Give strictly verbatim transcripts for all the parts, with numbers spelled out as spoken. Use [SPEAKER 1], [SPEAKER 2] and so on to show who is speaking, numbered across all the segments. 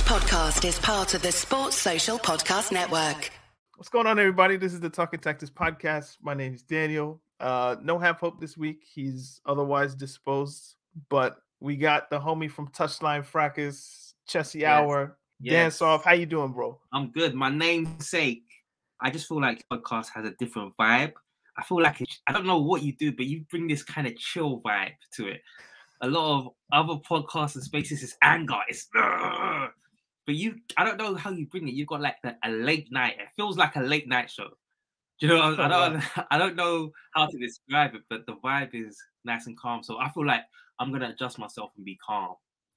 [SPEAKER 1] podcast is part of the Sports Social Podcast Network.
[SPEAKER 2] What's going on, everybody? This is the Talking Tactics podcast. My name is Daniel. Uh, no Half Hope this week. He's otherwise disposed, but we got the homie from Touchline Fracas, Chessy yes. Hour, yes. Dan Soft. How you doing, bro?
[SPEAKER 3] I'm good. My namesake. I just feel like your podcast has a different vibe. I feel like it, I don't know what you do, but you bring this kind of chill vibe to it. A lot of other podcasts and spaces is anger. It's uh, but you, I don't know how you bring it. You've got like the, a late night. It feels like a late night show. Do you know? I, I don't. I don't know how to describe it, but the vibe is nice and calm. So I feel like I'm gonna adjust myself and be calm.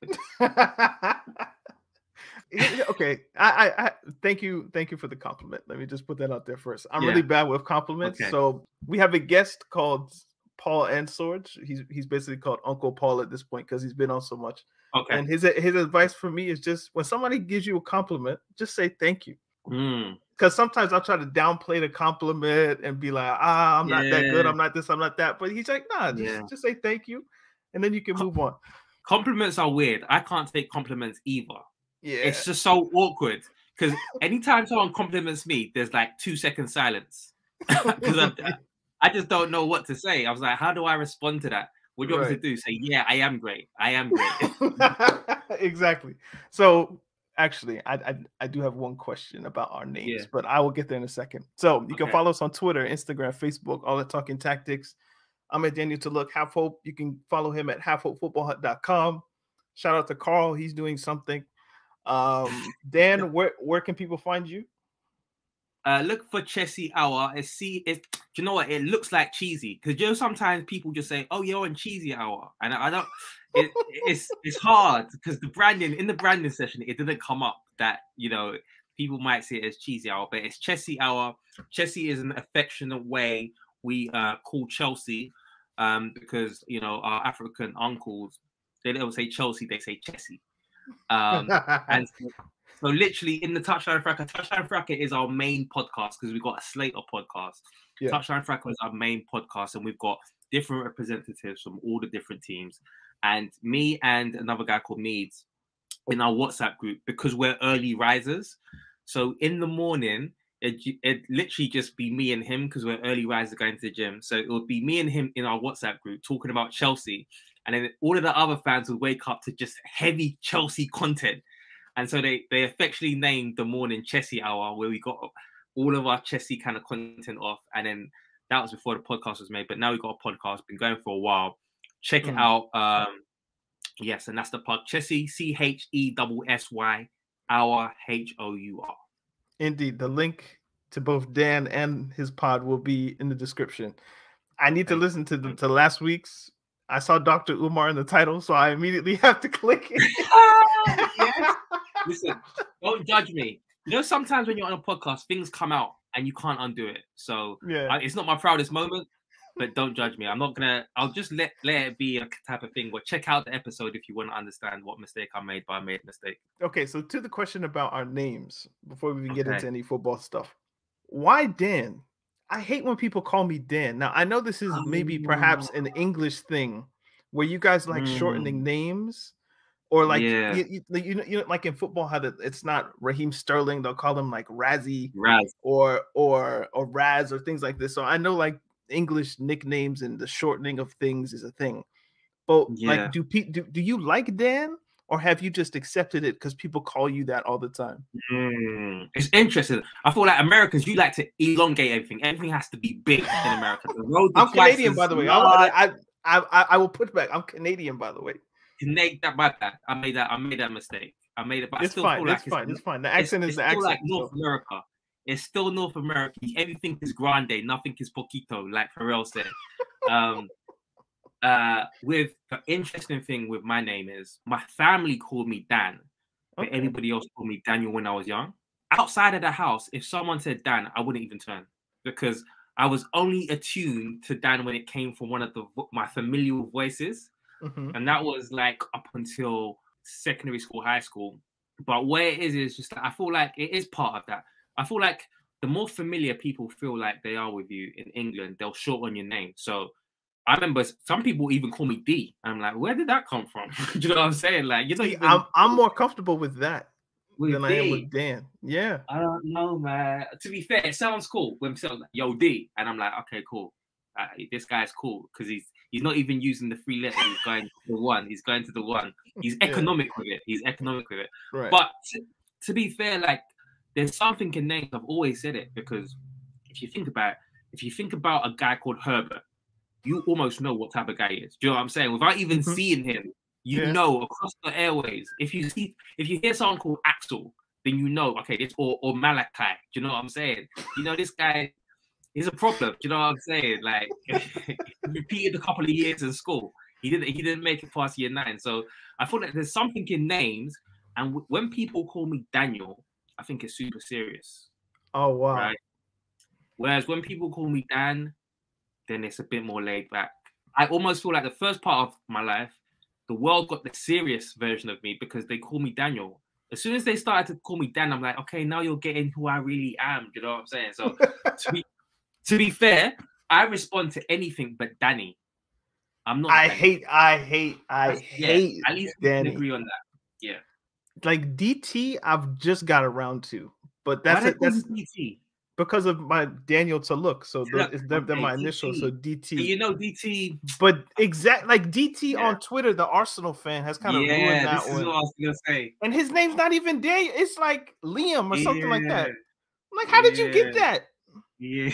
[SPEAKER 2] Okay, I, I, I thank you, thank you for the compliment. Let me just put that out there first. I'm yeah. really bad with compliments, okay. So we have a guest called Paul Ansorge. He's he's basically called Uncle Paul at this point because he's been on so much.
[SPEAKER 3] Okay.
[SPEAKER 2] And his his advice for me is just when somebody gives you a compliment, just say thank you.
[SPEAKER 3] Mm.
[SPEAKER 2] Because sometimes I'll try to downplay the compliment and be like, ah, I'm not yeah. that good, I'm not this, I'm not that. But he's like, nah, just, yeah. just say thank you, and then you can move on.
[SPEAKER 3] Compliments are weird. I can't take compliments either.
[SPEAKER 2] Yeah,
[SPEAKER 3] it's just so awkward because anytime someone compliments me, there's like two seconds silence because I, I just don't know what to say. I was like, how do I respond to that? What do you want right. me to do? Say, yeah, I am great. I am great.
[SPEAKER 2] Exactly. So actually, I, I I do have one question about our names, yeah. but I will get there in a second. So you can okay. follow us on Twitter, Instagram, Facebook, all the Talking Tactics. I'm at Daniel to look Half Hope. You can follow him at half hope football hut dot com. Shout out to Carl. He's doing something. Um, Dan, where where can people find you?
[SPEAKER 3] Uh, look for Chessy Hour. It's see, it. You know what? It looks like cheesy because you know sometimes people just say, "Oh, you're on Cheesy Hour," and I don't. It, it's it's hard because the branding in the branding session it didn't come up that you know people might see it as Cheesy Hour, but it's Chessy Hour. Chessy is an affectionate way we uh, call Chelsea um, because you know our African uncles they don't say Chelsea, they say Chessy. Um, and so, so literally in the Touchline Fracas, Touchline Fracas is our main podcast because we've got a slate of podcasts. Yeah. Touchline Fracas is our main podcast, and we've got different representatives from all the different teams. And me and another guy called Meads in our WhatsApp group because we're early risers. So in the morning, it it literally just be me and him because we're early risers going to the gym. So it would be me and him in our WhatsApp group talking about Chelsea. And then all of the other fans would wake up to just heavy Chelsea content. And so they, they affectionately named the morning Chessy Hour, where we got all of our Chessy kind of content off. And then that was before the podcast was made. But now we've got a podcast, been going for a while. Check mm. it out. Um, yes, and that's the pod. Chessy, C H E S S Y, Hour, H O U R.
[SPEAKER 2] Indeed. The link to both Dan and his pod will be in the description. I need to listen to the, to last week's. I saw Doctor Umar in the title, so I immediately have to click it.
[SPEAKER 3] Yes. Listen, don't judge me. You know, sometimes when you're on a podcast, things come out and you can't undo it. So
[SPEAKER 2] yeah.
[SPEAKER 3] I, it's not my proudest moment, but don't judge me. I'm not gonna. I'll just let let it be a type of thing. But check out the episode if you want to understand what mistake I made. But I made a mistake.
[SPEAKER 2] Okay, so to the question about our names before we even okay. get into any football stuff, why Dan? I hate when people call me Dan. Now, I know this is maybe perhaps an English thing where you guys like mm. shortening names or like,
[SPEAKER 3] yeah.
[SPEAKER 2] you, you, you, know, you know, like in football, how the, it's not Raheem Sterling. They'll call him like Razzie
[SPEAKER 3] Raz.
[SPEAKER 2] or, or, or Raz or things like this. So I know like English nicknames and the shortening of things is a thing. But yeah. like, do, do, do you like Dan? Or have you just accepted it because people call you that all the time?
[SPEAKER 3] Mm, it's interesting. I feel like Americans, you like to elongate everything. Everything has to be big in America.
[SPEAKER 2] I'm Canadian, by the way. I, I, I, I will put back. I'm Canadian, by the way.
[SPEAKER 3] That, my bad. I made that. I made that mistake. I made it. But
[SPEAKER 2] it's
[SPEAKER 3] I still
[SPEAKER 2] fine.
[SPEAKER 3] feel
[SPEAKER 2] It's
[SPEAKER 3] like
[SPEAKER 2] fine. It's, it's fine. The accent
[SPEAKER 3] it's,
[SPEAKER 2] is the
[SPEAKER 3] it's
[SPEAKER 2] accent.
[SPEAKER 3] Like North
[SPEAKER 2] so.
[SPEAKER 3] America. It's still North America. Everything is grande. Nothing is poquito, like Pharrell said. Um. Uh, with the interesting thing with my name is my family called me Dan, but okay. everybody else called me Daniel when I was young. Outside of the house, if someone said Dan, I wouldn't even turn because I was only attuned to Dan when it came from one of the my familial voices, mm-hmm. and that was like up until secondary school, high school. But where it is is just like, I feel like it is part of that. I feel like the more familiar people feel like they are with you in England, they'll shorten your name. So I remember some people even call me D. I'm like, where did that come from? Do you know what I'm saying? Like, you know,
[SPEAKER 2] See, I'm I'm more comfortable with that
[SPEAKER 3] with
[SPEAKER 2] than
[SPEAKER 3] D.
[SPEAKER 2] I am with Dan. Yeah.
[SPEAKER 3] I don't know, man. To be fair, it sounds cool when someone's like, yo, D. And I'm like, okay, cool. Uh, this guy's cool because he's he's not even using the three letters. He's going to the one. He's going to the one. He's economic yeah. with it. He's economic with it.
[SPEAKER 2] Right.
[SPEAKER 3] But to, to be fair, like there's something in names. I've always said it because if you think about it, if you think about a guy called Herbert, you almost know what type of guy he is. Do you know what I'm saying? Without even mm-hmm. seeing him, you yeah. know across the airways. If you see, if you hear someone called Axel, then you know, okay, this or or Malachi. Do you know what I'm saying? You know, this guy is a problem. Do you know what I'm saying? Like, he repeated a couple of years in school. He didn't. He didn't make it past year nine. So I feel like there's something in names, and w- when people call me Daniel, I think it's super serious.
[SPEAKER 2] Oh wow!
[SPEAKER 3] Right. Whereas when people call me Dan, then it's a bit more laid back. I almost feel like the first part of my life, the world got the serious version of me because they call me Daniel. As soon as they started to call me Dan, I'm like, okay, now you're getting who I really am. Do you know what I'm saying? So to be to be fair, I respond to anything but Danny. I'm not.
[SPEAKER 2] I
[SPEAKER 3] Danny.
[SPEAKER 2] hate. I hate. I
[SPEAKER 3] yeah,
[SPEAKER 2] hate.
[SPEAKER 3] At least we
[SPEAKER 2] Danny.
[SPEAKER 3] can agree on that. Yeah.
[SPEAKER 2] Like D T, I've just got around to, but that's
[SPEAKER 3] Why
[SPEAKER 2] it. That's
[SPEAKER 3] D T.
[SPEAKER 2] Because of my Daniel to look, so
[SPEAKER 3] Look,
[SPEAKER 2] they're, they're
[SPEAKER 3] okay,
[SPEAKER 2] my
[SPEAKER 3] D T.
[SPEAKER 2] initials. So D T.
[SPEAKER 3] But you know D T,
[SPEAKER 2] but exact like D T
[SPEAKER 3] yeah.
[SPEAKER 2] on Twitter, the Arsenal fan has kind of
[SPEAKER 3] yeah,
[SPEAKER 2] ruined that
[SPEAKER 3] this
[SPEAKER 2] one.
[SPEAKER 3] Is what I was gonna say.
[SPEAKER 2] And his name's not even Daniel; it's like Liam or
[SPEAKER 3] yeah.
[SPEAKER 2] something like that. I'm like, how yeah. did you get that?
[SPEAKER 3] Yeah.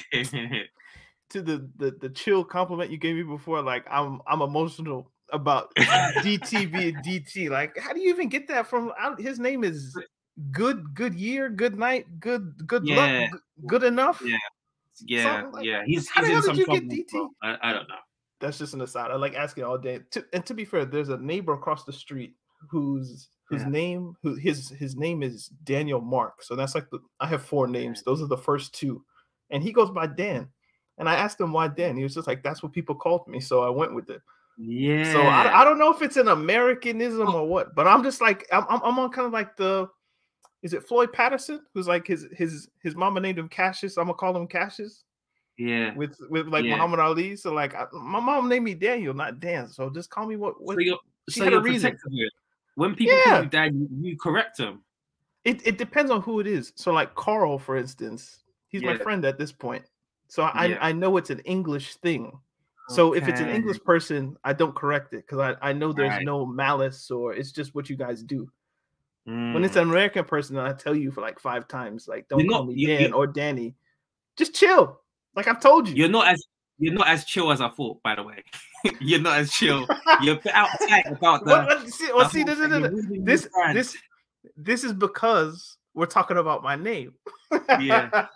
[SPEAKER 2] To the, the the chill compliment you gave me before, like I'm I'm emotional about D T being D T. Like, how do you even get that from? I, his name is Good Good Year, Good Night, Good Good
[SPEAKER 3] yeah.
[SPEAKER 2] Luck, good, good Enough.
[SPEAKER 3] Yeah, yeah,
[SPEAKER 2] like,
[SPEAKER 3] yeah. He's
[SPEAKER 2] how
[SPEAKER 3] he's
[SPEAKER 2] the hell
[SPEAKER 3] in some
[SPEAKER 2] did you
[SPEAKER 3] trouble.
[SPEAKER 2] get D T?
[SPEAKER 3] I, I don't know.
[SPEAKER 2] That's just an aside. I like asking all day. To, and to be fair, there's a neighbor across the street whose whose yeah. name who his his name is Daniel Mark. So that's like the I have four names. Those are the first two, and he goes by Dan. And I asked him why Dan. He was just like, that's what people called me. So I went with it.
[SPEAKER 3] Yeah.
[SPEAKER 2] So I, I don't know if it's an Americanism or what, but I'm just like, I'm, I'm on kind of like the, is it Floyd Patterson? Who's like his his his mama named him Cassius. I'm going to call him Cassius.
[SPEAKER 3] Yeah.
[SPEAKER 2] With with like yeah. Muhammad Ali. So like, I, my mom named me Daniel, not Dan. So just call me what. what
[SPEAKER 3] so you're,
[SPEAKER 2] she
[SPEAKER 3] so
[SPEAKER 2] had
[SPEAKER 3] you're
[SPEAKER 2] a reason.
[SPEAKER 3] When people
[SPEAKER 2] yeah.
[SPEAKER 3] call you Dan, you, you correct them.
[SPEAKER 2] It, it depends on who it is. So like Carl, for instance, he's yeah. my friend at this point. So I yeah. I know it's an English thing. So okay. if it's an English person, I don't correct it because I, I know there's right. no malice or it's just what you guys do. Mm. When it's an American person, I tell you for like five times, like don't
[SPEAKER 3] you're
[SPEAKER 2] call
[SPEAKER 3] not,
[SPEAKER 2] me Dan or Danny. Just chill. Like I've told you.
[SPEAKER 3] You're not as you're not as chill as I thought, by the way. You're not as chill. You're a bit outside about the.
[SPEAKER 2] Well, well, see, well, see this, this, this, this is because we're talking about my name.
[SPEAKER 3] Yeah.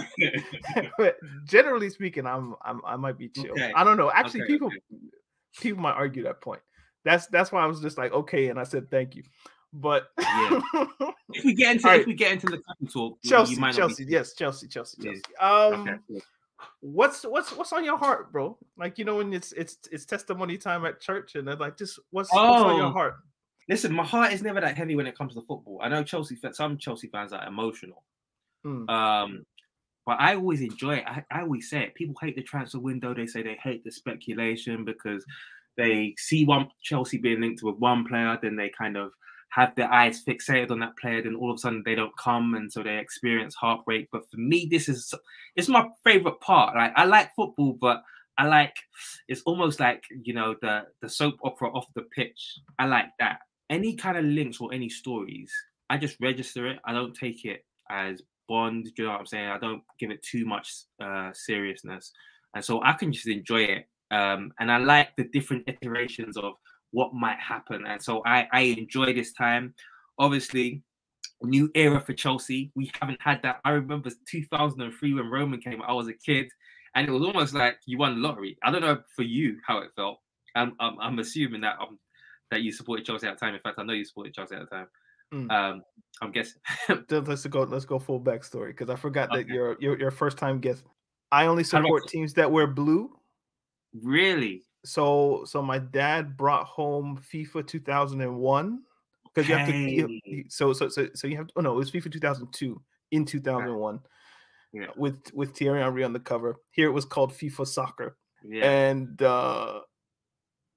[SPEAKER 2] But generally speaking, I'm, I'm I might be chill. Okay. I don't know. Actually, okay, people okay. people might argue that point. That's that's why I was just like, okay, and I said thank you. But
[SPEAKER 3] yeah. if we get into right. if we get into the talk,
[SPEAKER 2] Chelsea,
[SPEAKER 3] you might
[SPEAKER 2] Chelsea,
[SPEAKER 3] be...
[SPEAKER 2] yes, Chelsea, Chelsea, Chelsea.
[SPEAKER 3] Yeah.
[SPEAKER 2] Um,
[SPEAKER 3] okay.
[SPEAKER 2] what's what's what's on your heart, bro? Like, you know, when it's it's it's testimony time at church, and they're like, just what's, oh. what's on your heart?
[SPEAKER 3] Listen, my heart is never that heavy when it comes to football. I know Chelsea some Chelsea fans are emotional. Mm. Um, but I always enjoy it. I, I always say it. People hate the transfer window. They say they hate the speculation because they see one Chelsea being linked with one player, then they kind of have their eyes fixated on that player, then all of a sudden they don't come, and so they experience heartbreak. But for me, this is it's my favorite part. Like I like football, but I like it's almost like, you know, the the soap opera off the pitch. I like that. Any kind of links or any stories, I just register it. I don't take it as Bond. Do you know what I'm saying? I don't give it too much uh, seriousness, and so I can just enjoy it. Um, and I like the different iterations of what might happen, and so I, I enjoy this time. Obviously, new era for Chelsea. We haven't had that. I remember two thousand three when Roman came. I was a kid, and it was almost like you won the lottery. I don't know for you how it felt. I'm I'm, I'm assuming that um that you supported Chelsea at the time. In fact, I know you supported Chelsea at the time. Mm. Um, I'm guessing.
[SPEAKER 2] let's go. Let's go full backstory because I forgot okay. that you're your your first time guest. I only support teams that wear blue.
[SPEAKER 3] Really?
[SPEAKER 2] So so my dad brought home FIFA two thousand one because you have to. You, so so so so you have to. Oh no, it was FIFA two thousand two in two thousand one. Yeah. With with Thierry Henry on the cover. Here it was called FIFA Soccer. Yeah. And uh,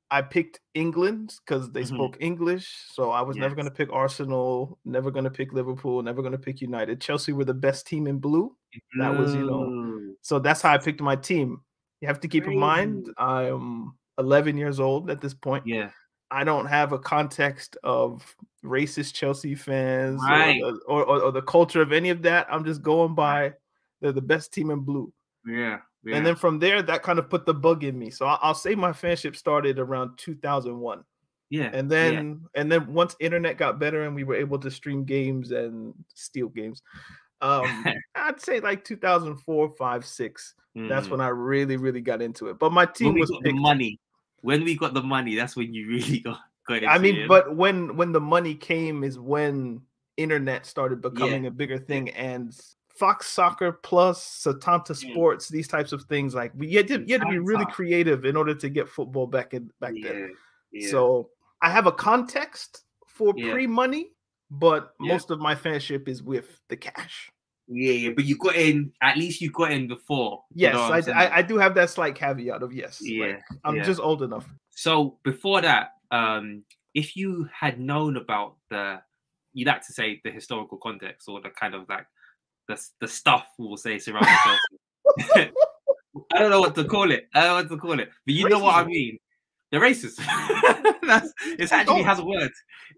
[SPEAKER 2] I picked England because they
[SPEAKER 3] Mhm.
[SPEAKER 2] spoke English. So I was never going
[SPEAKER 3] Yes.
[SPEAKER 2] to pick Arsenal, never going to pick Liverpool, never going to pick United. Chelsea were the best team in blue. That was, you know,
[SPEAKER 3] Blue.
[SPEAKER 2] so that's how I picked my team. You have to keep in mind,
[SPEAKER 3] Crazy.
[SPEAKER 2] I'm eleven years old at this point.
[SPEAKER 3] Yeah.
[SPEAKER 2] I don't have a context of racist Chelsea fans or
[SPEAKER 3] Right.
[SPEAKER 2] the, or, or, or the culture of any of that. I'm just going by they're the best team in blue.
[SPEAKER 3] Yeah. Yeah.
[SPEAKER 2] And then from there, that kind of put the bug in me. So I- I'll say my fanship started around two thousand one.
[SPEAKER 3] yeah.
[SPEAKER 2] And
[SPEAKER 3] yeah.
[SPEAKER 2] then and then once internet got better and we were able to stream games and steal games, um, I'd say like two thousand four, five, six. That's
[SPEAKER 3] Mm.
[SPEAKER 2] when I really, really got into it. But my
[SPEAKER 3] When
[SPEAKER 2] team
[SPEAKER 3] we
[SPEAKER 2] was
[SPEAKER 3] got the
[SPEAKER 2] picked.
[SPEAKER 3] money. When we got the money, that's when you really got, got into
[SPEAKER 2] I mean,
[SPEAKER 3] it.
[SPEAKER 2] but when when the money came is when internet started becoming
[SPEAKER 3] Yeah.
[SPEAKER 2] a bigger thing, and Fox Soccer Plus, Satanta
[SPEAKER 3] Mm.
[SPEAKER 2] Sports, these types of things, like we you had to, you had to be really
[SPEAKER 3] Satanta.
[SPEAKER 2] creative in order to get football back in back then.
[SPEAKER 3] Yeah. Yeah.
[SPEAKER 2] So I have a context for
[SPEAKER 3] Yeah.
[SPEAKER 2] pre-money, but
[SPEAKER 3] Yeah.
[SPEAKER 2] most of my fanship is with the cash.
[SPEAKER 3] Yeah, yeah, but you got in. At least you got in before. you
[SPEAKER 2] Yes,
[SPEAKER 3] know what I'm
[SPEAKER 2] I,
[SPEAKER 3] saying?
[SPEAKER 2] I I do have that slight caveat of yes.
[SPEAKER 3] Yeah,
[SPEAKER 2] like, I'm
[SPEAKER 3] yeah.
[SPEAKER 2] just old enough.
[SPEAKER 3] So before that, um, if you had known about the, you'd like to say the historical context or the kind of like the the stuff we'll say surrounding Chelsea. I don't know what to call it. I don't know what to call it, but you know what I
[SPEAKER 2] Racism.
[SPEAKER 3] mean. The racist. That's it. Actually
[SPEAKER 2] Oh.
[SPEAKER 3] has a word.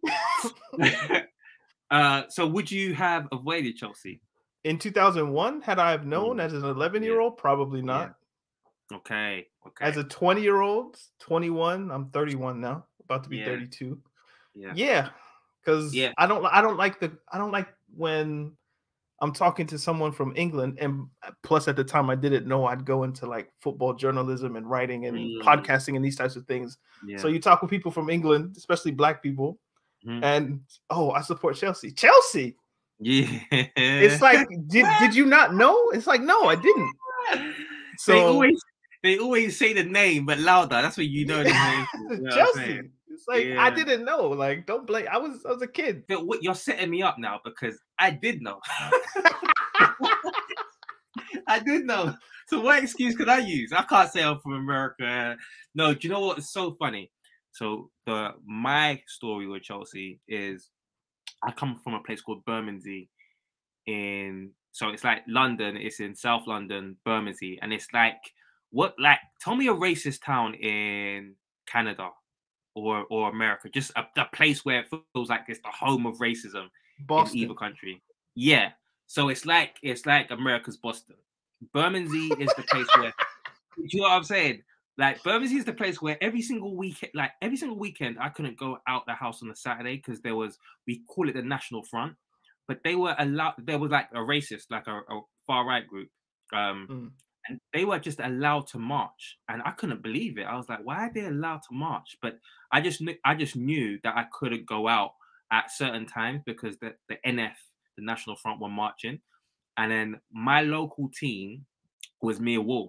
[SPEAKER 3] uh, so would you have avoided Chelsea?
[SPEAKER 2] In two thousand one, had I have known
[SPEAKER 3] Mm.
[SPEAKER 2] as an eleven-year-old, probably not.
[SPEAKER 3] Okay. Okay.
[SPEAKER 2] As a twenty-year-old, twenty-one, I'm thirty-one now, about to be
[SPEAKER 3] Yeah.
[SPEAKER 2] thirty-two.
[SPEAKER 3] yeah.
[SPEAKER 2] Yeah, because
[SPEAKER 3] Yeah.
[SPEAKER 2] I don't, I don't like the, I don't like when I'm talking to someone from England, and plus at the time I didn't know I'd go into like football journalism and writing and
[SPEAKER 3] Mm.
[SPEAKER 2] podcasting and these types of things.
[SPEAKER 3] Yeah.
[SPEAKER 2] So you talk with people from England, especially black people,
[SPEAKER 3] Mhm.
[SPEAKER 2] and oh, I support Chelsea. Chelsea.
[SPEAKER 3] Yeah.
[SPEAKER 2] It's like, did did you not know? It's like, no, I didn't. So
[SPEAKER 3] they always they always say the name but louder. That's what you know the name. You know what I'm saying?
[SPEAKER 2] Chelsea. It's like I
[SPEAKER 3] Yeah.
[SPEAKER 2] didn't know. Like, don't blame. I was I was a kid.
[SPEAKER 3] But what you're setting me up now because I did know. I did know. So what excuse could I use? I can't say I'm from America. No, do you know what? It's so funny. So the my story with Chelsea is I come from a place called Bermondsey in so it's like London, it's in South London, Bermondsey, and it's like what like tell me a racist town in Canada or or America, just a, a place where it feels like it's the home of racism
[SPEAKER 2] Boston.
[SPEAKER 3] in either country. Yeah. So it's like it's like America's Boston. Bermondsey is the place where do you know what I'm saying? Like Bermondsey is the place where every single weekend, like every single weekend, I couldn't go out the house on a Saturday because there was we call it the National Front, but they were allowed. There was like a racist, like a, a far right group, um,
[SPEAKER 2] Mm.
[SPEAKER 3] and they were just allowed to march, and I couldn't believe it. I was like, why are they allowed to march? But I just knew, I just knew that I couldn't go out at certain times because the the N F, the National Front, were marching, and then my local team was Millwall.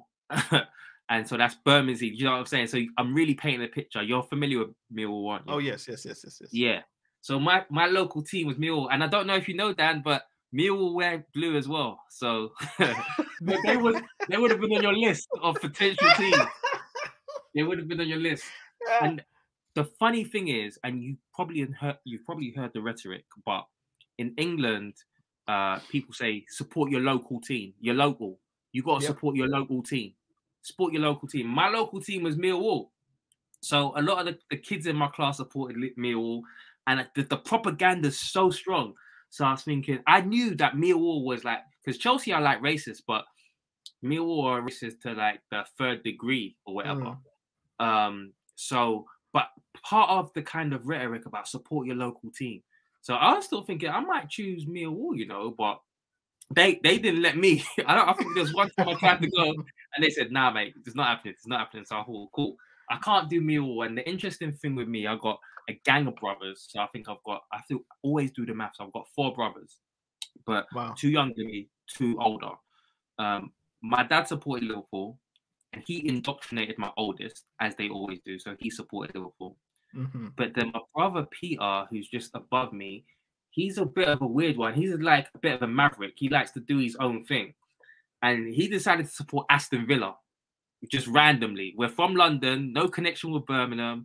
[SPEAKER 3] And so that's Bermondsey. You know what I'm saying? So I'm really painting a picture. You're familiar with Millwall, aren't you?
[SPEAKER 2] Oh yes, yes, yes, yes, yes.
[SPEAKER 3] Yeah. So my, my local team was Millwall, and I don't know if you know, Dan, but Millwall wear blue as well. So they would they would have been on your list of potential teams. They would have been on your list. And the funny thing is, and you probably heard you've probably heard the rhetoric, but in England, uh, people say support your local team. Your local. You got to
[SPEAKER 2] Yep.
[SPEAKER 3] support your local team. Support your local team. My local team was Millwall. So a lot of the, the kids in my class supported Millwall, and the, the propaganda is so strong. So I was thinking, I knew that Millwall was like, because Chelsea are like racist, but Millwall are racist to like the third degree or whatever. Mm. Um, so, but part of the kind of rhetoric about support your local team. So I was still thinking I might choose Millwall, you know, but they they didn't let me. I don't. I think there was one time I tried to go, and they said, "Nah, mate, it's not happening. It's not happening." So I thought, cool. I can't do Millwall. And the interesting thing with me, I got a gang of brothers. So I think I've got. I feel always do the maths. I've got four brothers, but
[SPEAKER 2] wow.
[SPEAKER 3] two younger than me, two older. Um, my dad supported Liverpool, and he indoctrinated my oldest, as they always do. So he supported Liverpool.
[SPEAKER 2] Mm-hmm.
[SPEAKER 3] But then my brother Peter, who's just above me, he's a bit of a weird one. He's like a bit of a maverick. He likes to do his own thing. And he decided to support Aston Villa, just randomly. We're from London, no connection with Birmingham.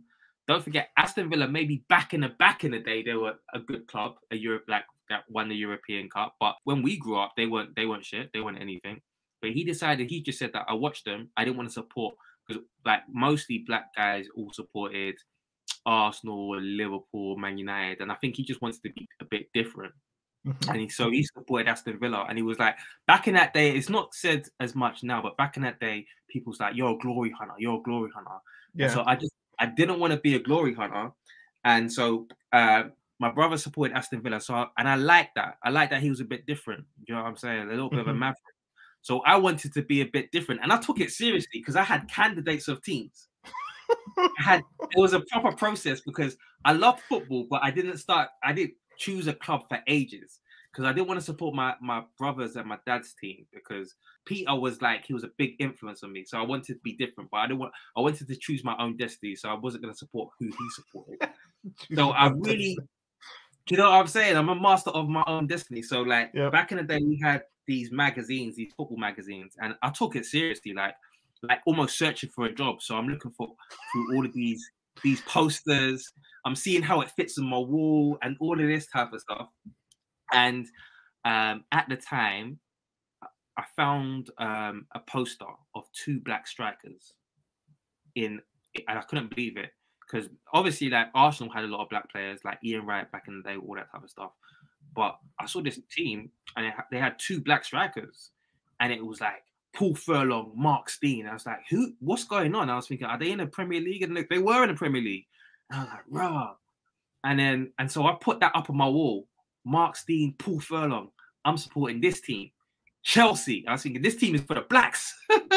[SPEAKER 3] don't forget Aston Villa. Maybe back in the back in the day, they were a good club, a Europe like that won the European Cup. But when we grew up, they weren't they weren't shit. They weren't anything. But he decided. He just said that I watched them. I didn't want to support because like mostly black guys all supported Arsenal, Liverpool, Man United, and I think he just wants to be a bit different. Mm-hmm. And he, so he supported Aston Villa, and he was like, back in that day, it's not said as much now, but back in that day, people's like, "You're a glory hunter, you're a glory hunter." Yeah. And so I just, I didn't want to be a glory hunter, and so uh, my brother supported Aston Villa. So I, and I like that. I like that he was a bit different. You know what I'm saying? A little bit mm-hmm. of a maverick. So I wanted to be a bit different, and I took it seriously because I had candidates of teams. I had it was a proper process because I loved football, but I didn't start. I didn't choose a club for ages because I didn't want to support my my brothers and my dad's team because Peter was like he was a big influence on me. So I wanted to be different, but I didn't want. I wanted to choose my own destiny, so I wasn't going to support who he supported. So I really, you know what I'm saying? I'm a master of my own destiny. So like yep. back in the day, we had these magazines, these football magazines, and I took it seriously, like like almost searching for a job. So I'm looking for through all of these these posters. I'm seeing how it fits on my wall and all of this type of stuff. And um, at the time, I found um, a poster of two black strikers in, and I couldn't believe it because obviously, like Arsenal had a lot of black players, like Ian Wright back in the day, all that type of stuff. But I saw this team, and it, they had two black strikers, and it was like Paul Furlong, Mark Stein. I was like, "Who? What's going on?" I was thinking, "Are they in the Premier League?" And they were in the Premier League. And I was like, "Rah!" And then, and so I put that up on my wall. Mark Stein, Paul Furlong. I'm supporting this team, Chelsea. I was thinking, this team is for the blacks.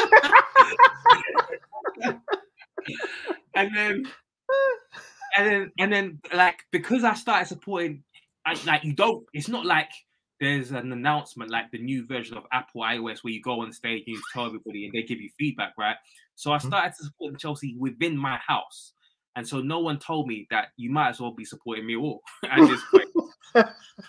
[SPEAKER 3] and then, and then, and then, like because I started supporting. I, like you don't, it's not like there's an announcement like the new version of Apple iOS where you go on stage and you tell everybody and they give you feedback, right? So I started to support Chelsea within my house. And so no one told me that you might as well be supporting me all at this point.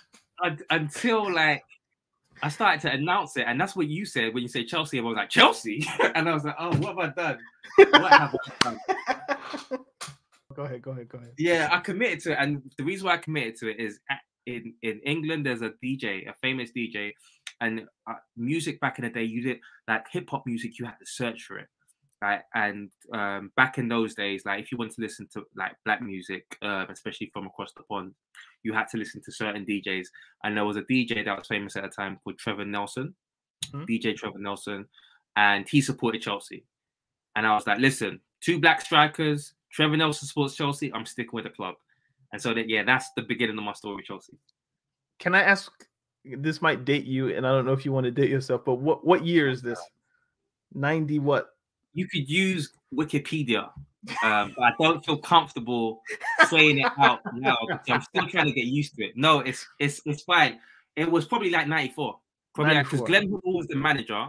[SPEAKER 3] Until like I started to announce it. And that's what you said when you say Chelsea. I was like, Chelsea? And I was like, oh, what have I done? What have I done?
[SPEAKER 2] Go ahead, go ahead, go ahead.
[SPEAKER 3] Yeah, I committed to it. And the reason why I committed to it is in, in England, there's a D J, a famous D J. And uh, music back in the day, you did like hip hop music, you had to search for it. Right? And um, back in those days, like if you wanted to listen to like black music, uh, especially from across the pond, you had to listen to certain D Js. And there was a D J that was famous at the time called Trevor Nelson, mm-hmm. D J Trevor Nelson. And he supported Chelsea. And I was like, listen, two black strikers, Trevor Nelson supports Chelsea. I'm sticking with the club. And so that, yeah, that's the beginning of my story with Chelsea.
[SPEAKER 2] Can I ask, this might date you, and I don't know if you want to date yourself, but what, what year is this? ninety what?
[SPEAKER 3] You could use Wikipedia, um, but I don't feel comfortable saying it out now because I'm still trying to get used to it. No, it's it's it's fine. It was probably like ninety-four. Probably because like, Glenn Hoddle was the manager.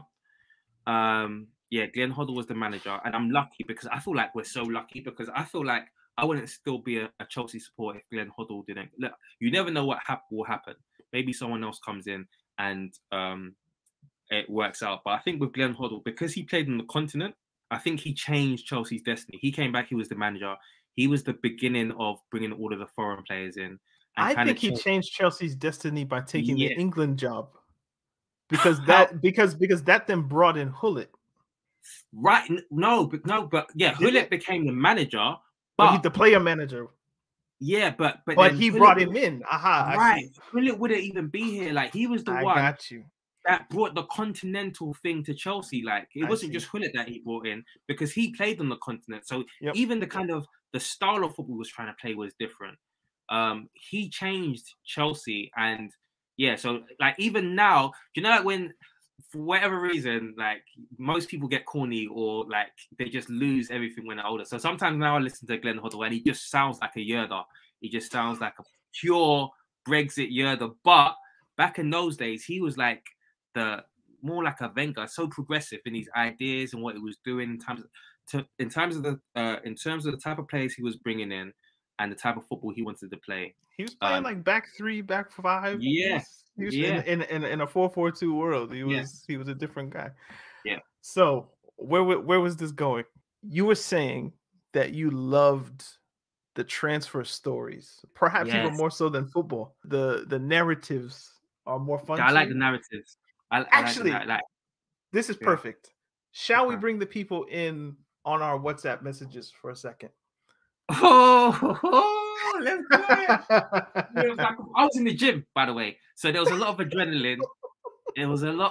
[SPEAKER 3] Um, yeah, Glenn Hoddle was the manager, and I'm lucky because I feel like we're so lucky because I feel like I wouldn't still be a, a Chelsea supporter if Glenn Hoddle didn't. Look, you never know what hap- will happen. Maybe someone else comes in and um, it works out. But I think with Glenn Hoddle, because he played on the continent, I think he changed Chelsea's destiny. He came back, he was the manager. He was the beginning of bringing all of the foreign players in.
[SPEAKER 2] I think he changed... changed Chelsea's destiny by taking yeah. the England job. Because that because because that then brought in Hullet.
[SPEAKER 3] Right. No, but no, but yeah, Hullet yeah. became the manager.
[SPEAKER 2] But, but he's the player manager.
[SPEAKER 3] Yeah, but but,
[SPEAKER 2] but he Hullet brought him in. Aha.
[SPEAKER 3] Right. Hullet wouldn't even be here. Like he was the
[SPEAKER 2] I
[SPEAKER 3] one.
[SPEAKER 2] I got you.
[SPEAKER 3] That brought the continental thing to Chelsea. Like it
[SPEAKER 2] I
[SPEAKER 3] wasn't
[SPEAKER 2] see.
[SPEAKER 3] just Hullet that he brought in because he played on the continent. So
[SPEAKER 2] yep.
[SPEAKER 3] even the kind of the style of football he was trying to play was different. Um, he changed Chelsea, and yeah. So like even now, you know, like when for whatever reason, like most people get corny or like they just lose everything when they're older. So sometimes now I listen to Glenn Hoddle and he just sounds like a Yerda. He just sounds like a pure Brexit Yerda. But back in those days, he was like the more like a Wenger, so progressive in his ideas and what he was doing in terms of, to, in terms of the uh, in terms of the type of players he was bringing in and the type of football he wanted to play.
[SPEAKER 2] He was playing um, like back three, back five.
[SPEAKER 3] Yeah,
[SPEAKER 2] he was
[SPEAKER 3] yeah.
[SPEAKER 2] in, in, in, in a four four two world. He was
[SPEAKER 3] yeah.
[SPEAKER 2] he was a different guy.
[SPEAKER 3] Yeah.
[SPEAKER 2] So where where was this going? You were saying that you loved the transfer stories, perhaps
[SPEAKER 3] Yes.
[SPEAKER 2] even more so than football. The the narratives are more fun.
[SPEAKER 3] Yeah, I like the narratives. I, I
[SPEAKER 2] Actually,
[SPEAKER 3] like, the, like
[SPEAKER 2] this is
[SPEAKER 3] yeah.
[SPEAKER 2] perfect. Shall we
[SPEAKER 3] Okay.
[SPEAKER 2] bring the people in on our WhatsApp messages for a second?
[SPEAKER 3] Oh, oh let's do it. Yeah, like, I was in the gym, by the way, so there was a lot of adrenaline. It was a lot.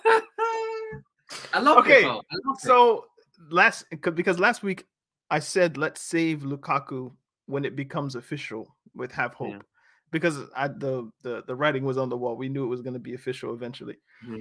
[SPEAKER 3] I love
[SPEAKER 2] okay,
[SPEAKER 3] it, though. I love
[SPEAKER 2] so it. last because last week I said let's save Lukaku when it becomes official with Have Hope, yeah. because I, the the the writing was on the wall. We knew it was going to be official eventually. Mm-hmm.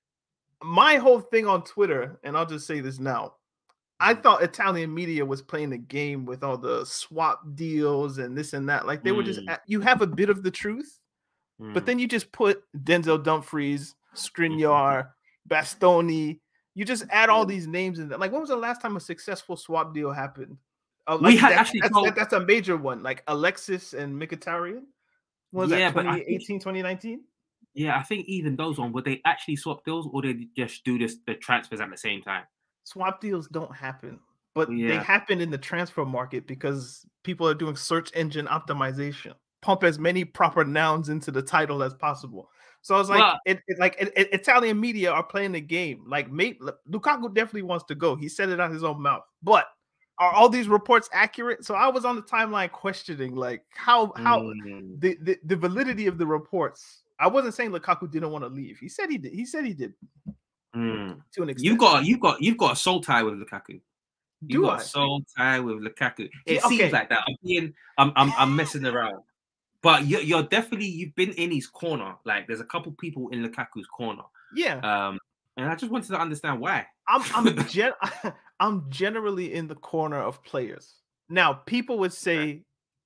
[SPEAKER 2] My whole thing on Twitter, and I'll just say this now, I thought Italian media was playing a game with all the swap deals and this and that. Like they mm. were just, you have a bit of the truth, mm. but then you just put Denzel Dumfries, Skriniar, Bastoni. You just add all these names in there. Like when was the last time a successful swap deal happened? Uh, like
[SPEAKER 3] we had
[SPEAKER 2] that,
[SPEAKER 3] actually
[SPEAKER 2] that's,
[SPEAKER 3] told...
[SPEAKER 2] that, that's a major one. Like Alexis and Mkhitaryan. What was yeah, that, twenty eighteen, think... twenty nineteen?
[SPEAKER 3] Yeah, I think even those ones, would they actually swap deals or did they just do this the transfers at the same time?
[SPEAKER 2] Swap deals don't happen, but yeah. they happen in the transfer market because people are doing search engine optimization. Pump as many proper nouns into the title as possible. So I was like, well, it, it, like it, it, Italian media are playing the game. Like, mate, Lukaku definitely wants to go. He said it out his own mouth. But are all these reports accurate? So I was on the timeline questioning, like, how how mm. the, the the validity of the reports. I wasn't saying Lukaku didn't want to leave. He said he did. He said he did.
[SPEAKER 3] Mm. To an extent. You got you got you've got a soul tie with Lukaku. You
[SPEAKER 2] Do
[SPEAKER 3] got
[SPEAKER 2] I?
[SPEAKER 3] a soul tie with Lukaku. It
[SPEAKER 2] yeah,
[SPEAKER 3] seems
[SPEAKER 2] okay.
[SPEAKER 3] like that. I'm being I'm I'm, I'm messing around. But you're, you're definitely you've been in his corner. Like there's a couple people in Lukaku's corner.
[SPEAKER 2] Yeah.
[SPEAKER 3] Um, and I just wanted to understand why.
[SPEAKER 2] I'm I'm gen- I'm generally in the corner of players. Now, people would say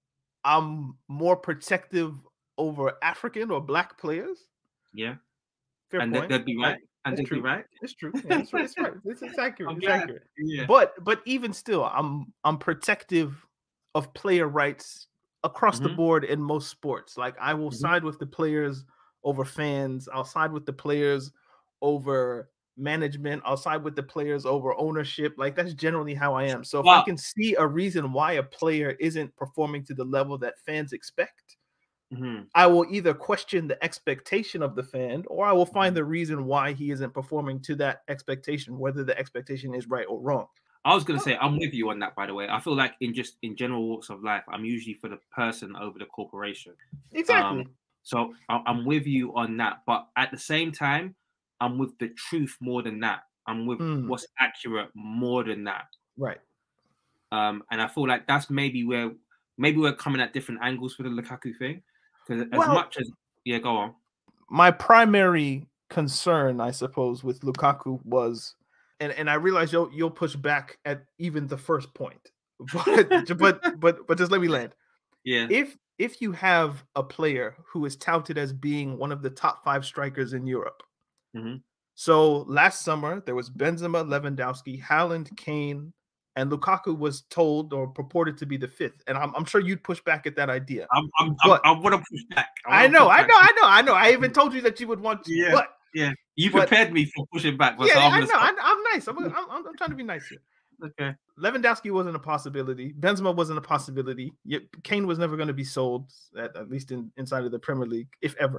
[SPEAKER 2] I'm more protective over African or Black players.
[SPEAKER 3] Yeah.
[SPEAKER 2] Fair
[SPEAKER 3] and
[SPEAKER 2] point.
[SPEAKER 3] They'd be right. And
[SPEAKER 2] it's
[SPEAKER 3] they'd
[SPEAKER 2] true.
[SPEAKER 3] be right.
[SPEAKER 2] It's true. Yeah, it's, it's right. It's, it's accurate.
[SPEAKER 3] I'm
[SPEAKER 2] it's
[SPEAKER 3] glad.
[SPEAKER 2] accurate.
[SPEAKER 3] Yeah.
[SPEAKER 2] But but even still, I'm I'm protective of player rights across mm-hmm. the board in most sports. Like I will mm-hmm. side with the players over fans. I'll side with the players over management. I'll side with the players over ownership. Like that's generally how I am. So if wow. I can see a reason why a player isn't performing to the level that fans expect, mm-hmm. I will either question the expectation of the fan or I will find mm-hmm. the reason why he isn't performing to that expectation, whether the expectation is right or wrong.
[SPEAKER 3] I was going to say, I'm with you on that, by the way. I feel like in just in general walks of life, I'm usually for the person over the corporation.
[SPEAKER 2] Exactly.
[SPEAKER 3] Um, so I'm with you on that. But at the same time, I'm with the truth more than that. I'm with mm. what's accurate more than that.
[SPEAKER 2] Right.
[SPEAKER 3] Um, and I feel like that's maybe where maybe we're coming at different angles for the Lukaku thing. Because as well, much as yeah, go on.
[SPEAKER 2] My primary concern, I suppose, with Lukaku was, and, and I realize you'll you'll push back at even the first point, but but but but just let me land.
[SPEAKER 3] Yeah.
[SPEAKER 2] If if you have a player who is touted as being one of the top five strikers in Europe.
[SPEAKER 3] Mm-hmm.
[SPEAKER 2] So last summer there was Benzema, Lewandowski, Haaland, Kane, and Lukaku was told or purported to be the fifth. And I'm, I'm sure you'd push back at that idea.
[SPEAKER 3] I'm, I'm, but, I'm, I want to push back.
[SPEAKER 2] I, I know, I know, I know, I know. I even told you that you would want to.
[SPEAKER 3] Yeah,
[SPEAKER 2] but,
[SPEAKER 3] yeah. You
[SPEAKER 2] but,
[SPEAKER 3] prepared me for pushing back.
[SPEAKER 2] Yeah,
[SPEAKER 3] so I'm
[SPEAKER 2] I know. I,
[SPEAKER 3] I'm,
[SPEAKER 2] I'm nice. I'm, I'm, I'm, I'm trying to be nice here.
[SPEAKER 3] Okay.
[SPEAKER 2] Lewandowski wasn't a possibility. Benzema wasn't a possibility. Yet Kane was never going to be sold, at, at least in, inside of the Premier League, if ever.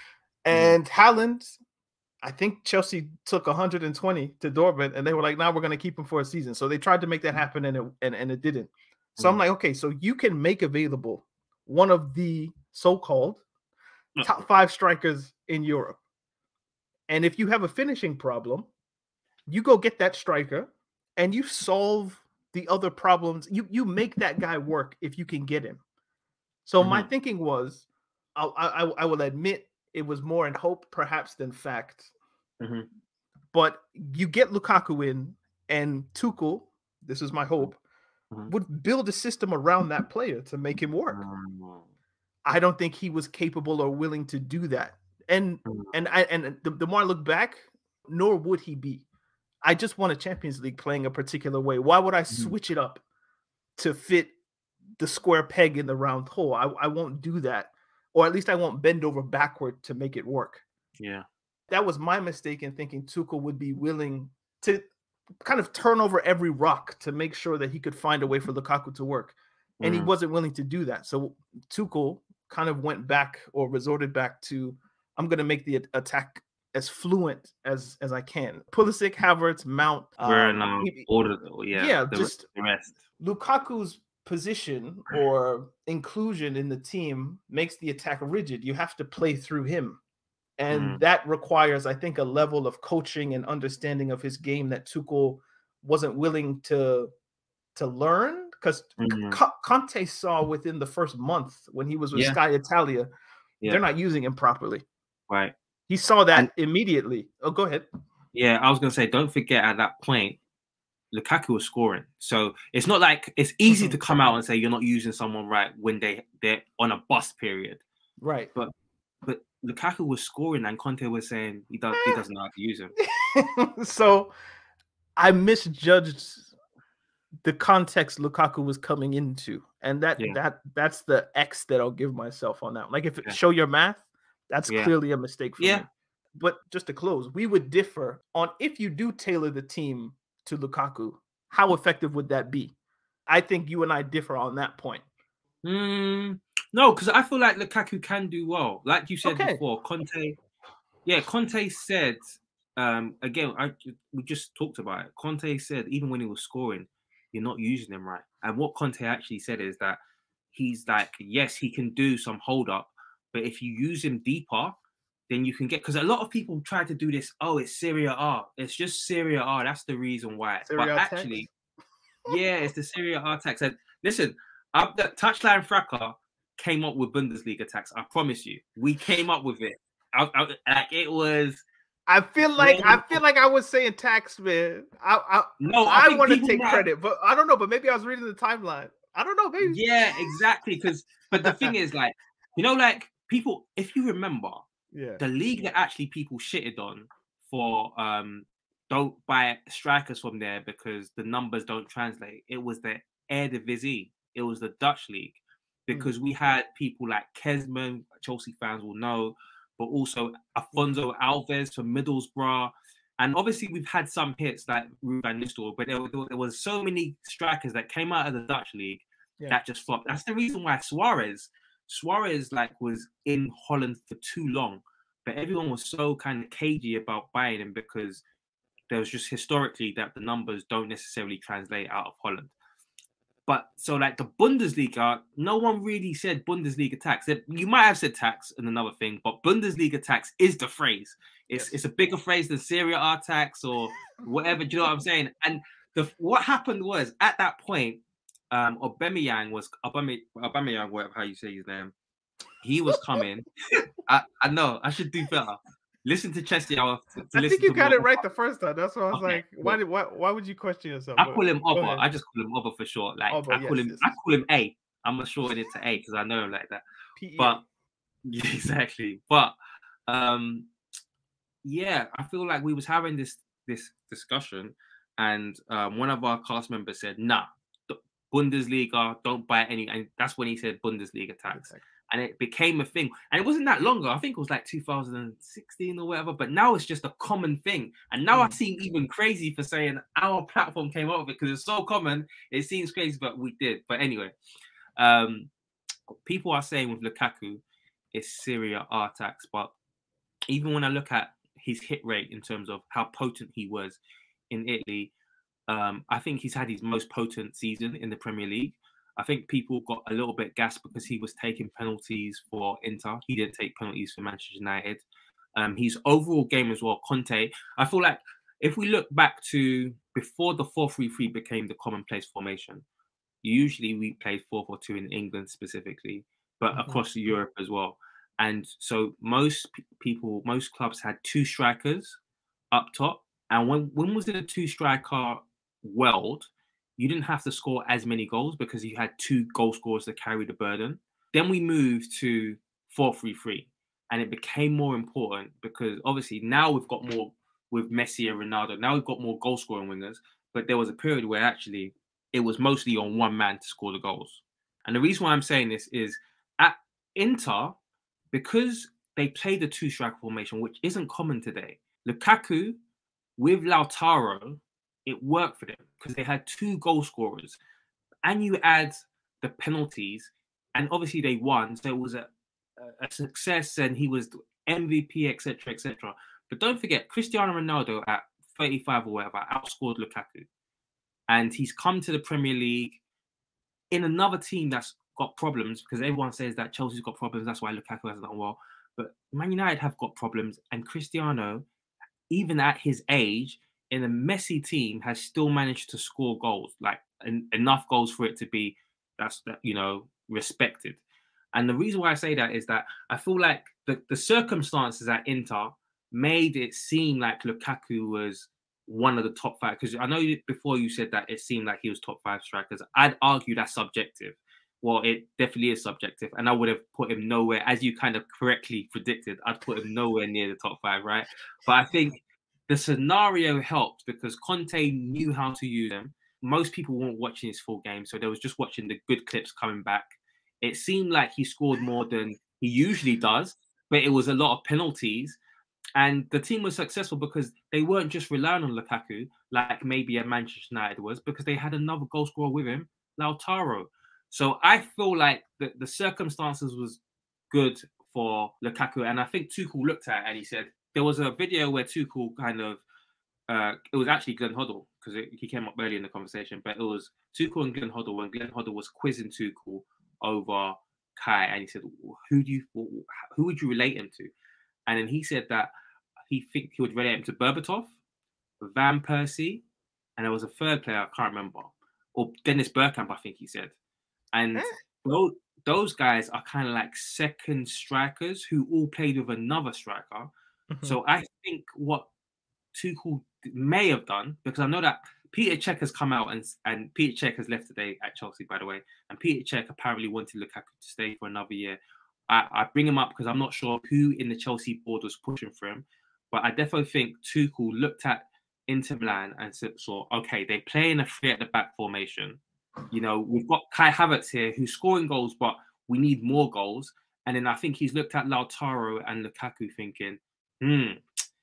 [SPEAKER 2] And mm-hmm. Haaland, I think Chelsea took one hundred twenty to Dortmund, and they were like, "Now nah, we're going to keep him for a season." So they tried to make that happen, and it and, and it didn't. So mm-hmm. I'm like, okay, so you can make available one of the so-called top five strikers in Europe, and if you have a finishing problem, you go get that striker, and you solve the other problems. You you make that guy work if you can get him. So mm-hmm. my thinking was, I, I I will admit it was more in hope perhaps than fact.
[SPEAKER 3] Mm-hmm.
[SPEAKER 2] But you get Lukaku in, and Tuchel, this is my hope, mm-hmm. would build a system around that player to make him work. Mm-hmm. I don't think he was capable or willing to do that. And mm-hmm. and I and the, the more I look back, nor would he be. I just won a Champions League playing a particular way. Why would I mm-hmm. switch it up to fit the square peg in the round hole? I, I won't do that. Or at least I won't bend over backward to make it work.
[SPEAKER 3] Yeah.
[SPEAKER 2] That was my mistake in thinking Tuchel would be willing to kind of turn over every rock to make sure that he could find a way for Lukaku to work. and
[SPEAKER 3] Mm.
[SPEAKER 2] he wasn't willing to do that. So Tuchel kind of went back or resorted back to, I'm going to make the attack as fluent as as I can. Pulisic, Havertz, Mount,
[SPEAKER 3] um,
[SPEAKER 2] um, he,
[SPEAKER 3] all of the, yeah,
[SPEAKER 2] yeah,
[SPEAKER 3] the,
[SPEAKER 2] just
[SPEAKER 3] the rest.
[SPEAKER 2] Lukaku's position or inclusion in the team makes the attack rigid. You have to play through him. And
[SPEAKER 3] Mm.
[SPEAKER 2] that requires, I think, a level of coaching and understanding of his game that Tuchel wasn't willing to, to learn. Because
[SPEAKER 3] Mm.
[SPEAKER 2] C- Conte saw within the first month when he was with
[SPEAKER 3] Yeah.
[SPEAKER 2] Sky Italia,
[SPEAKER 3] Yeah.
[SPEAKER 2] they're not using him properly.
[SPEAKER 3] Right.
[SPEAKER 2] He saw that
[SPEAKER 3] And,
[SPEAKER 2] immediately. Oh, go ahead.
[SPEAKER 3] Yeah, I was going to say, don't forget at that point, Lukaku was scoring. So it's not like it's easy
[SPEAKER 2] Mhm.
[SPEAKER 3] to come out and say you're not using someone right when they, they're on a bust period.
[SPEAKER 2] Right.
[SPEAKER 3] But but Lukaku was scoring and Conte was saying he, does, he doesn't know how to use him.
[SPEAKER 2] So I misjudged the context Lukaku was coming into. And that
[SPEAKER 3] Yeah.
[SPEAKER 2] that that's the X that I'll give myself on that. Like if it
[SPEAKER 3] Yeah.
[SPEAKER 2] show your math, that's
[SPEAKER 3] Yeah.
[SPEAKER 2] clearly a mistake for
[SPEAKER 3] Yeah.
[SPEAKER 2] me. But just to close, we would differ on if you do tailor the team to Lukaku, how effective would that be? I think you and I differ on that point.
[SPEAKER 3] Mm, no, because I feel like Lukaku can do well. Like you said
[SPEAKER 2] Okay.
[SPEAKER 3] before, Conte, yeah, Conte said, um, again, I we just talked about it. Conte said even when he was scoring, you're not using him right. And what Conte actually said is that he's like, yes, he can do some hold up, but if you use him deeper, then you can get, because a lot of people try to do this. Oh, it's Serie A. It's just Serie A. That's the reason why.
[SPEAKER 2] Serie
[SPEAKER 3] but
[SPEAKER 2] A
[SPEAKER 3] actually, yeah, it's the Serie A tax. And listen, up the Touchline Fracas came up with Bundesliga tax. I promise you, we came up with it. I, I, like it was.
[SPEAKER 2] I feel like I feel like I was saying tax, man. I I,
[SPEAKER 3] no, I,
[SPEAKER 2] I want to take
[SPEAKER 3] might...
[SPEAKER 2] credit, but I don't know. But maybe I was reading the timeline. I don't know, maybe.
[SPEAKER 3] Yeah, exactly. Because, but the thing is, like, you know, like people, if you remember,
[SPEAKER 2] yeah,
[SPEAKER 3] the league that actually people shitted on for um don't buy strikers from there because the numbers don't translate. It was the Eredivisie. It was the Dutch league because mm. we had people like Kesman, Chelsea fans will know, but also Afonso Alves from Middlesbrough. And obviously we've had some hits like Ruud van Nistelrooy, but there, there was so many strikers that came out of the Dutch league yeah. that just flopped. That's the reason why Suarez, Suarez like was in Holland for too long, but everyone was so kind of cagey about buying him because there was just historically that the numbers don't necessarily translate out of Holland. But so like the Bundesliga, no one really said Bundesliga tax. You might have said tax and another thing, but Bundesliga tax is the phrase. It's yes. it's a bigger phrase than Serie A tax or whatever. Do you know what I'm saying? And the what happened was at that point, um, Aubameyang was Aubameyang, Aubameyang, whatever how you say his name. He was coming. I, I know I should do better. Listen to Chelsea. I,
[SPEAKER 2] I think you got it right the first time. That's why I was
[SPEAKER 3] okay,
[SPEAKER 2] like, why did why why would you question yourself?
[SPEAKER 3] I call him Oba. I just call him Oba for short. Like
[SPEAKER 2] Oba,
[SPEAKER 3] I call
[SPEAKER 2] yes,
[SPEAKER 3] him
[SPEAKER 2] yes.
[SPEAKER 3] I call him A. I'm gonna shorten it to A because I know him like that.
[SPEAKER 2] P E A.
[SPEAKER 3] But yeah, exactly. But um yeah, I feel like we was having this this discussion, and um, one of our cast members said, "Nah, Bundesliga, don't buy any," and that's when he said Bundesliga tax. Exactly. And it became a thing. And it wasn't that long ago. I think it was like two thousand sixteen or whatever. But now it's just a common thing. And now mm. I seem even crazy for saying our platform came up with it because it's so common. It seems crazy, but we did. But anyway, um, people are saying with Lukaku, it's Serie A tax. But even when I look at his hit rate in terms of how potent he was in Italy, um, I think he's had his most potent season in the Premier League. I think people got a little bit gassed because he was taking penalties for Inter. He didn't take penalties for Manchester United. Um, his overall game as well, Conte, I feel like if we look back to before the four three three became the commonplace formation, usually we played four four two in England specifically, but mm-hmm. across Europe as well. And so most p- people, most clubs had two strikers up top. And when, when was it a two-striker world, you didn't have to score as many goals because you had two goal scorers to carry the burden. Then we moved to four three three, and it became more important because obviously now we've got more with Messi and Ronaldo. Now we've got more goal scoring wingers, but there was a period where actually it was mostly on one man to score the goals. And the reason why I'm saying this is at Inter, because they played the two striker formation, which isn't common today. Lukaku with Lautaro, it worked for them because they had two goal scorers. And you add the penalties, and obviously they won, so it was a, a success, and he was M V P, et cetera, et cetera. But don't forget, Cristiano Ronaldo at thirty-five or whatever outscored Lukaku, and he's come to the Premier League in another team that's got problems, because everyone says that Chelsea's got problems, that's why Lukaku hasn't done well. But Man United have got problems, and Cristiano, even at his age, in a messy team, has still managed to score goals, like en- enough goals for it to be, that's you know, respected. And the reason why I say that is that I feel like the, the circumstances at Inter made it seem like Lukaku was one of the top five. Because I know you, before you said that it seemed like he was top five strikers. I'd argue that's subjective. Well, it definitely is subjective. And I would have put him nowhere, as you kind of correctly predicted, I'd put him nowhere near the top five, right? But I think the scenario helped because Conte knew how to use him. Most people weren't watching his full game, so they was just watching the good clips coming back. It seemed like he scored more than he usually does, but it was a lot of penalties. And the team was successful because they weren't just relying on Lukaku, like maybe a Manchester United was, because they had another goal scorer with him, Lautaro. So I feel like the, the circumstances was good for Lukaku. And I think Tuchel looked at it and he said, there was a video where Tuchel kind of, uh, it was actually Glenn Hoddle, because he came up early in the conversation, but it was Tuchel and Glenn Hoddle, when Glenn Hoddle was quizzing Tuchel over Kai, and he said, who do you, who would you relate him to? And then he said that he think he would relate him to Berbatov, Van Persie, and there was a third player, I can't remember, or Dennis Bergkamp, I think he said. And those, those guys are kind of like second strikers who all played with another striker. Mm-hmm. So I think what Tuchel may have done, because I know that Peter Cech has come out and, and Peter Cech has left today at Chelsea, by the way. And Peter Cech apparently wanted Lukaku to stay for another year. I, I bring him up because I'm not sure who in the Chelsea board was pushing for him. But I definitely think Tuchel looked at Inter Milan and said, so, okay, they play in a three at the back formation. You know, we've got Kai Havertz here who's scoring goals, but we need more goals. And then I think he's looked at Lautaro and Lukaku thinking, hmm,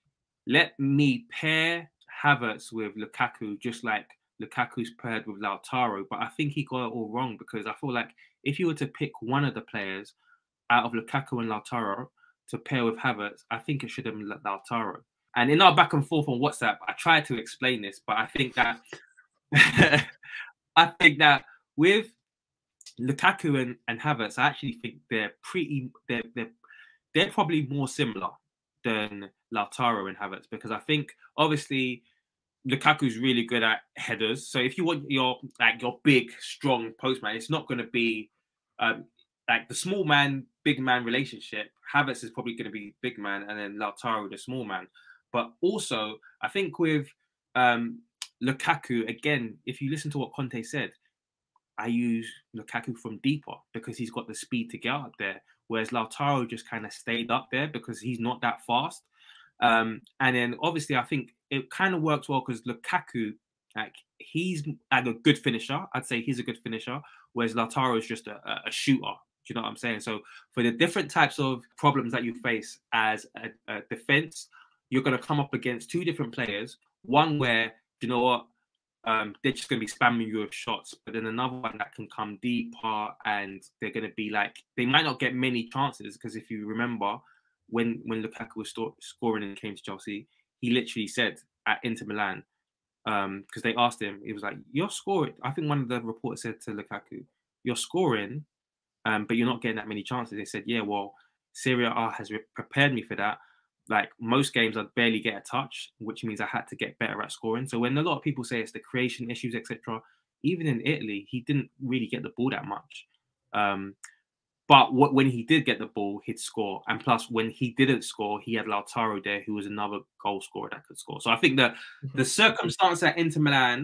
[SPEAKER 3] let me pair Havertz with Lukaku, just like Lukaku's paired with Lautaro. But I think he got it all wrong, because I feel like if you were to pick one of the players out of Lukaku and Lautaro to pair with Havertz, I think it should have been Lautaro. And in our back and forth on WhatsApp, I tried to explain this, but I think that I think that with Lukaku and, and Havertz, I actually think they're pretty they're they're they're probably more similar than Lautaro and Havertz, because I think obviously Lukaku's really good at headers. So if you want your like your big, strong postman, it's not going to be um, like the small man, big man relationship. Havertz is probably going to be big man, and then Lautaro the small man. But also, I think with um, Lukaku, again, if you listen to what Conte said, I use Lukaku from deeper because he's got the speed to get up there, whereas Lautaro just kind of stayed up there because he's not that fast. Um, and then obviously, I think it kind of works well because Lukaku, like he's like a good finisher. I'd say he's a good finisher, whereas Lautaro is just a, a shooter. Do you know what I'm saying? So for the different types of problems that you face as a, a defense, you're going to come up against two different players. One where, you know what, um, they're just going to be spamming you with shots, but then another one that can come deeper and they're going to be like, they might not get many chances, because if you remember, when when Lukaku was st- scoring and came to Chelsea, he literally said at Inter Milan, because um, they asked him, he was like, you're scoring. I think one of the reporters said to Lukaku, you're scoring, um, but you're not getting that many chances. They said, yeah, well, Serie A has re- prepared me for that. Like most games, I'd barely get a touch, which means I had to get better at scoring. So when a lot of people say it's the creation issues, et cetera, even in Italy, he didn't really get the ball that much. Um, but what, when he did get the ball, he'd score. And plus, when he didn't score, he had Lautaro there, who was another goal scorer that could score. So I think that mm-hmm. the circumstance at Inter Milan,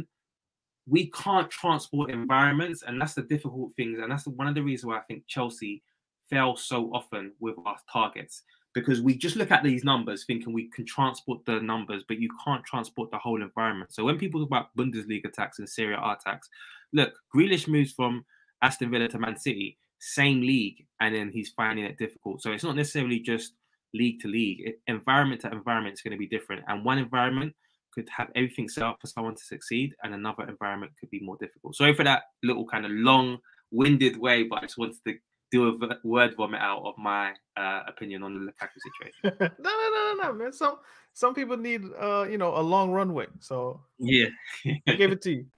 [SPEAKER 3] we can't transport environments, and that's the difficult things. And that's one of the reasons why I think Chelsea fail so often with our targets. Because we just look at these numbers thinking we can transport the numbers, but you can't transport the whole environment. So when people talk about Bundesliga attacks and Serie A attacks, look, Grealish moves from Aston Villa to Man City, same league, and then he's finding it difficult. So it's not necessarily just league to league. It, environment to environment is going to be different. And one environment could have everything set up for someone to succeed, and another environment could be more difficult. Sorry for that little kind of long winded way, but I just wanted to do a word vomit out of my uh, opinion on the Lukaku situation.
[SPEAKER 2] no, no, no, no, no, man. Some some people need, uh, you know, a long runway. So
[SPEAKER 3] yeah,
[SPEAKER 2] I gave it to you.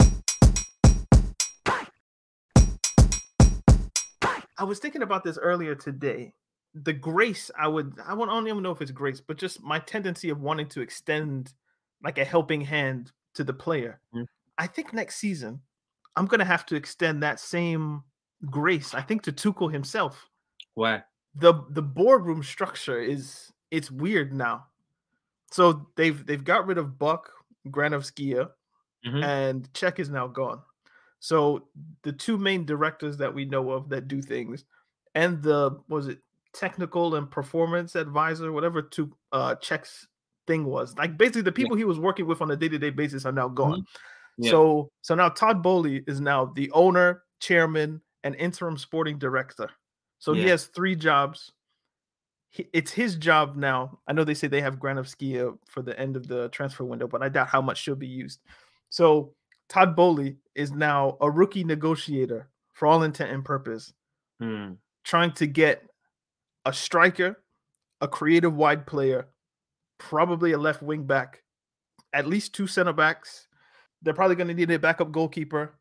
[SPEAKER 2] I was thinking about this earlier today. The grace I would, I won't, I don't even know if it's grace, but just my tendency of wanting to extend like a helping hand to the player. Mm-hmm. I think next season I'm gonna have to extend that same grace. I think to Tuchel himself.
[SPEAKER 3] Why?
[SPEAKER 2] The the boardroom structure is it's weird now. So they've they've got rid of Buck, Granovskia, mm-hmm. and Cech is now gone. So the two main directors that we know of that do things, and the was it technical and performance advisor, whatever to uh Cech's thing was, like basically the people yeah. he was working with on a day-to-day basis are now gone. Mm-hmm. Yeah. So so now Todd Boehly is now the owner, chairman, and interim sporting director. So yeah. he has three jobs. He, it's his job now. I know they say they have Granovskia for the end of the transfer window, but I doubt how much she'll be used. So Todd Boehly is now a rookie negotiator for all intent and purpose,
[SPEAKER 3] hmm.
[SPEAKER 2] trying to get a striker, a creative wide player, probably a left wing back, at least two center backs. They're probably going to need a backup goalkeeper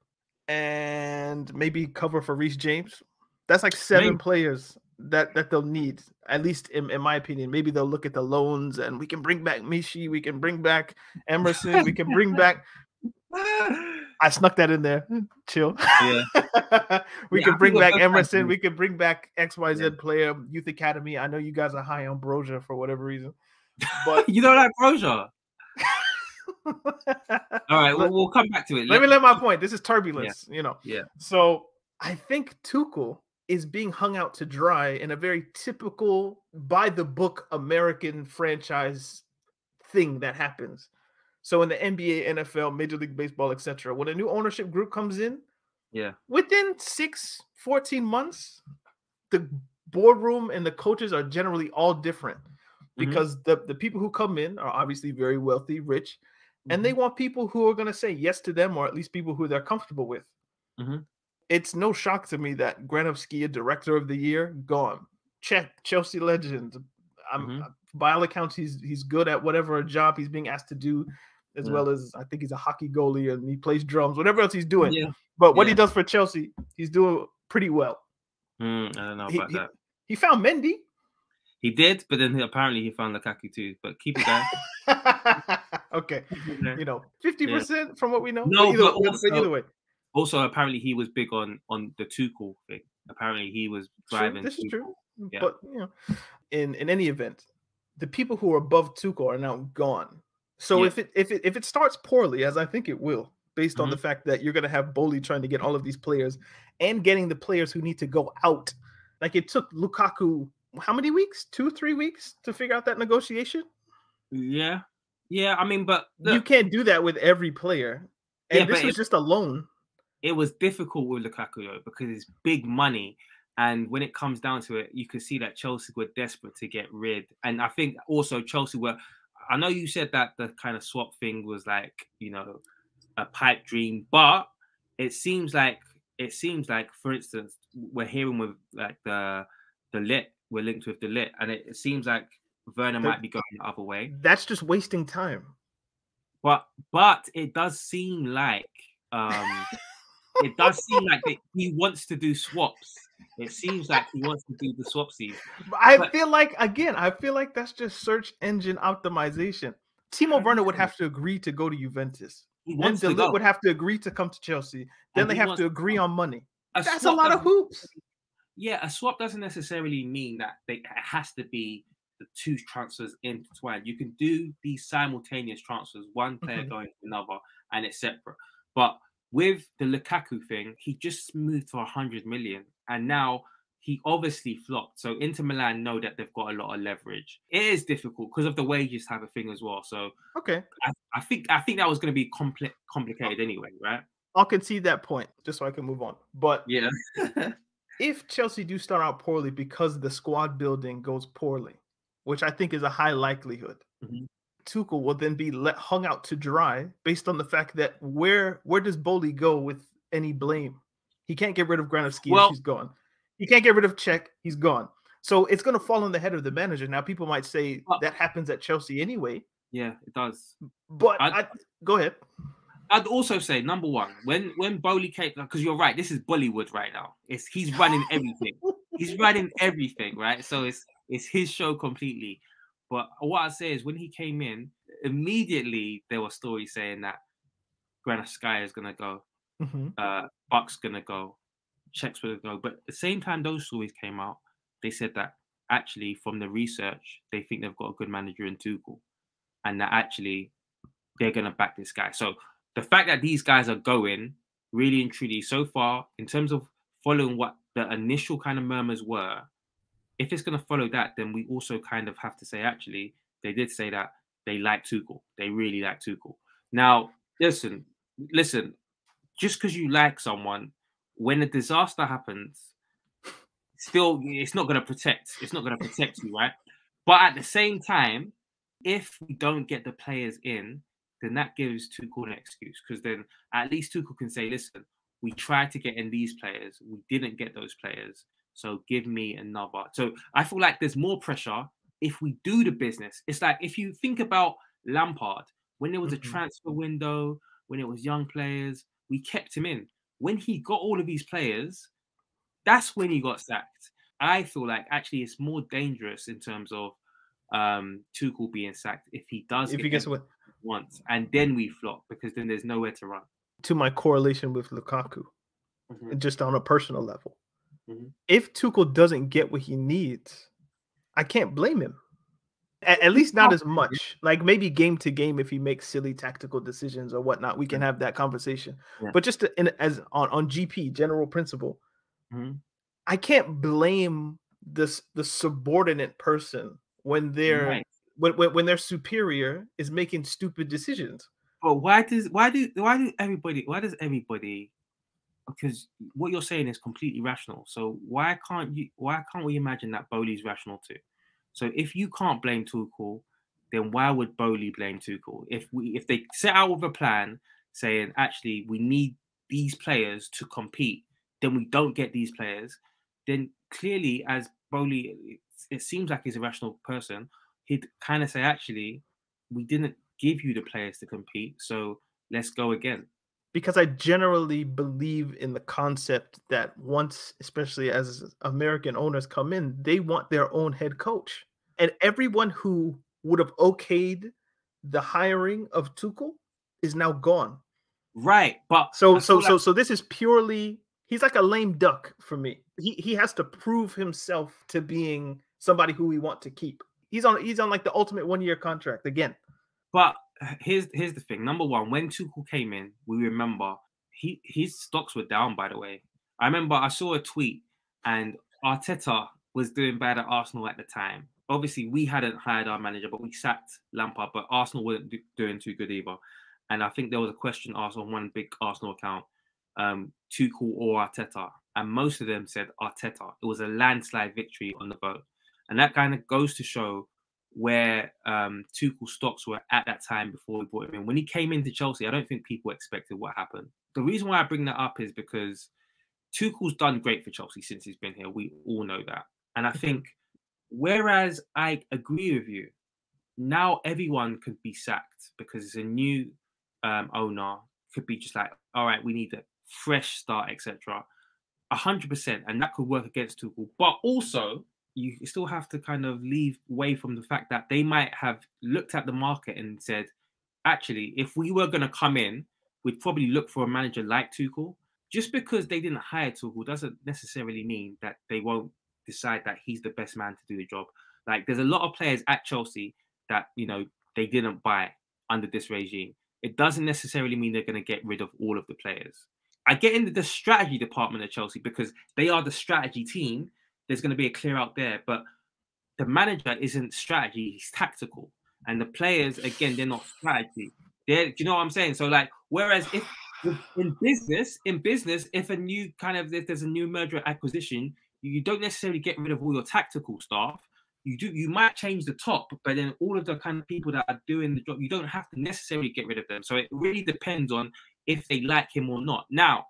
[SPEAKER 2] and maybe cover for Reece James. That's like seven maybe. players that, that they'll need, at least in, in my opinion. Maybe they'll look at the loans and we can bring back Mishi, we can bring back Emerson, we can bring back... I snuck that in there. Chill.
[SPEAKER 3] Yeah.
[SPEAKER 2] we
[SPEAKER 3] yeah,
[SPEAKER 2] can bring back Emerson. We can bring back X Y Z yeah. player, Youth Academy. I know you guys are high on Broja for whatever reason. But
[SPEAKER 3] you don't like Broja? All right, we'll, we'll come back to it.
[SPEAKER 2] Let, let me let my point. This is turbulence,
[SPEAKER 3] yeah.
[SPEAKER 2] you know.
[SPEAKER 3] Yeah.
[SPEAKER 2] So I think Tuchel is being hung out to dry in a very typical, by the book American franchise thing that happens. So in the N B A, N F L, Major League Baseball, et cetera, when a new ownership group comes in,
[SPEAKER 3] yeah,
[SPEAKER 2] within six, fourteen months, the boardroom and the coaches are generally all different because mm-hmm. the, the people who come in are obviously very wealthy, rich, mm-hmm. and they want people who are going to say yes to them, or at least people who they're comfortable with.
[SPEAKER 3] Mm-hmm.
[SPEAKER 2] It's no shock to me that Granovskia, Director of the Year, gone. Cech, Chelsea legend. I'm, mm-hmm. By all accounts, he's he's good at whatever job he's being asked to do, as yeah. well as I think he's a hockey goalie and he plays drums, whatever else he's doing.
[SPEAKER 3] Yeah.
[SPEAKER 2] But what
[SPEAKER 3] yeah.
[SPEAKER 2] he does for Chelsea, he's doing pretty well.
[SPEAKER 3] Mm, I don't know
[SPEAKER 2] he,
[SPEAKER 3] about
[SPEAKER 2] he,
[SPEAKER 3] that.
[SPEAKER 2] He found Mendy.
[SPEAKER 3] He did, but then he, apparently he found Lukaku too. But keep it going.
[SPEAKER 2] Okay. You know, fifty yeah. percent from what we know.
[SPEAKER 3] No,
[SPEAKER 2] but either,
[SPEAKER 3] but also,
[SPEAKER 2] either way.
[SPEAKER 3] Also, apparently he was big on, on the Tuchel thing. Apparently he was driving.
[SPEAKER 2] True, this
[SPEAKER 3] Tuchel.
[SPEAKER 2] is true.
[SPEAKER 3] Yeah.
[SPEAKER 2] But, you know, in, in any event, the people who are above Tuchel are now gone. So yeah. if it if it if it starts poorly, as I think it will, based mm-hmm. on the fact that you're going to have Boehly trying to get all of these players and getting the players who need to go out, like it took Lukaku how many weeks? Two, three weeks to figure out that negotiation.
[SPEAKER 3] Yeah, yeah. I mean, but
[SPEAKER 2] look, you can't do that with every player. And yeah, this was it, just a loan.
[SPEAKER 3] It was difficult with Lukaku though because it's big money. And when it comes down to it, you could see that Chelsea were desperate to get rid. And I think also Chelsea were, I know you said that the kind of swap thing was like, you know, a pipe dream, but it seems like, it seems like, for instance, we're hearing with like the, the lit, we're linked with the lit. And it, it seems like Werner the, might be going the other way.
[SPEAKER 2] That's just wasting time.
[SPEAKER 3] But, but it does seem like, um, it does seem like that he wants to do swaps. It seems like he wants to do the swapsies.
[SPEAKER 2] I but, feel like, again, I feel like that's just search engine optimization. Timo Werner would have to agree to go to Juventus. Then De Ligt would have to agree to come to Chelsea. Then and they have to agree to on money. A that's a lot of hoops.
[SPEAKER 3] Yeah, a swap doesn't necessarily mean that they, it has to be the two transfers intertwined. You can do these simultaneous transfers, one player mm-hmm. going to another, and it's separate. But with the Lukaku thing, he just moved for one hundred million. And now he obviously flopped. So Inter Milan know that they've got a lot of leverage. It is difficult because of the wages type of thing as well. So
[SPEAKER 2] okay,
[SPEAKER 3] I, I think I think that was going to be compli- complicated anyway, right?
[SPEAKER 2] I'll concede that point just so I can move on. But
[SPEAKER 3] yeah,
[SPEAKER 2] if Chelsea do start out poorly because the squad building goes poorly, which I think is a high likelihood, mm-hmm. Tuchel will then be let hung out to dry based on the fact that where where does Boehly go with any blame? He can't get rid of Granovsky.
[SPEAKER 3] Well,
[SPEAKER 2] he's gone. He can't get rid of Cech. He's gone. So it's going to fall on the head of the manager. Now, people might say uh, that happens at Chelsea anyway.
[SPEAKER 3] Yeah, it does.
[SPEAKER 2] But I'd, I'd, go ahead.
[SPEAKER 3] I'd also say, number one, when when Bowley came, because you're right, this is Bollywood right now. It's he's running everything. He's running everything, right? So it's it's his show completely. But what I say is, when he came in, immediately there were stories saying that Granovsky is gonna go,
[SPEAKER 2] mm-hmm.
[SPEAKER 3] uh, Buck's gonna go, Cech's gonna go. But at the same time those stories came out, they said that actually from the research, they think they've got a good manager in Tuchel, and that actually they're gonna back this guy. So the fact that these guys are going, really and truly, so far, in terms of following what the initial kind of murmurs were, if it's going to follow that, then we also kind of have to say, actually, they did say that they like Tuchel. They really like Tuchel. Now, listen, listen, just because you like someone, when a disaster happens, still, it's not going to protect. It's not going to protect you, right? But at the same time, if we don't get the players in, then that gives Tuchel an excuse, because then at least Tuchel can say, listen, we tried to get in these players. We didn't get those players. So give me another. So I feel like there's more pressure if we do the business. It's like if you think about Lampard, when there was a transfer window, when it was young players, we kept him in. When he got all of these players, that's when he got sacked. I feel like actually it's more dangerous in terms of um, Tuchel being sacked if he does
[SPEAKER 2] if
[SPEAKER 3] get
[SPEAKER 2] he gets what
[SPEAKER 3] once, and then we flop, because then there's nowhere to run.
[SPEAKER 2] To my correlation with Lukaku, mm-hmm. just on a personal level,
[SPEAKER 3] mm-hmm.
[SPEAKER 2] if Tuchel doesn't get what he needs, I can't blame him. At, at least not as much. Like maybe game to game, if he makes silly tactical decisions or whatnot, we can have that conversation.
[SPEAKER 3] Yeah.
[SPEAKER 2] But just to, in, as on, on G P, general principle,
[SPEAKER 3] mm-hmm.
[SPEAKER 2] I can't blame this the subordinate person when they're right. when, when when their superior is making stupid decisions.
[SPEAKER 3] But why does why do why do everybody why does everybody? Because what you're saying is completely rational. So why can't you? Why can't we imagine that Bowley's rational too? So if you can't blame Tuchel, then why would Bowley blame Tuchel? If we if they set out with a plan saying actually we need these players to compete, then we don't get these players, then clearly as Bowley, it, it seems like he's a rational person. He'd kind of say actually we didn't give you the players to compete, so let's go again.
[SPEAKER 2] Because I generally believe in the concept that once, especially as American owners come in, they want their own head coach. And everyone who would have okayed the hiring of Tuchel is now gone.
[SPEAKER 3] Right. But
[SPEAKER 2] so so so like- so this is purely, he's like a lame duck for me. He he has to prove himself to being somebody who we want to keep. He's on he's on like the ultimate one-year contract again.
[SPEAKER 3] But here's here's the thing. Number one, when Tuchel came in, we remember he his stocks were down, by the way. I remember I saw a tweet and Arteta was doing bad at Arsenal at the time. Obviously, we hadn't hired our manager, but we sacked Lampard, but Arsenal weren't do, doing too good either. And I think there was a question asked on one big Arsenal account, um, Tuchel or Arteta. And most of them said Arteta. It was a landslide victory on the vote. And that kind of goes to show where um, Tuchel's stocks were at that time before we brought him in. When he came into Chelsea, I don't think people expected what happened. The reason why I bring that up is because Tuchel's done great for Chelsea since he's been here. We all know that. And I think, whereas I agree with you, now everyone could be sacked because it's a new um, owner, could be just like, all right, we need a fresh start, et cetera. one hundred percent. And that could work against Tuchel. But also, you still have to kind of leave away from the fact that they might have looked at the market and said, actually, if we were going to come in, we'd probably look for a manager like Tuchel. Just because they didn't hire Tuchel doesn't necessarily mean that they won't decide that he's the best man to do the job. Like, there's a lot of players at Chelsea that, you know, they didn't buy under this regime. It doesn't necessarily mean they're going to get rid of all of the players. I get into the strategy department at Chelsea because they are the strategy team. There's going to be a clear out there, but the manager isn't strategy, he's tactical. And the players, again, they're not strategy. They're, do you know what I'm saying? So like, whereas if in business, in business, if a new kind of, if there's a new merger acquisition, you don't necessarily get rid of all your tactical staff. You do, you might change the top, but then all of the kind of people that are doing the job, you don't have to necessarily get rid of them. So it really depends on if they like him or not. Now,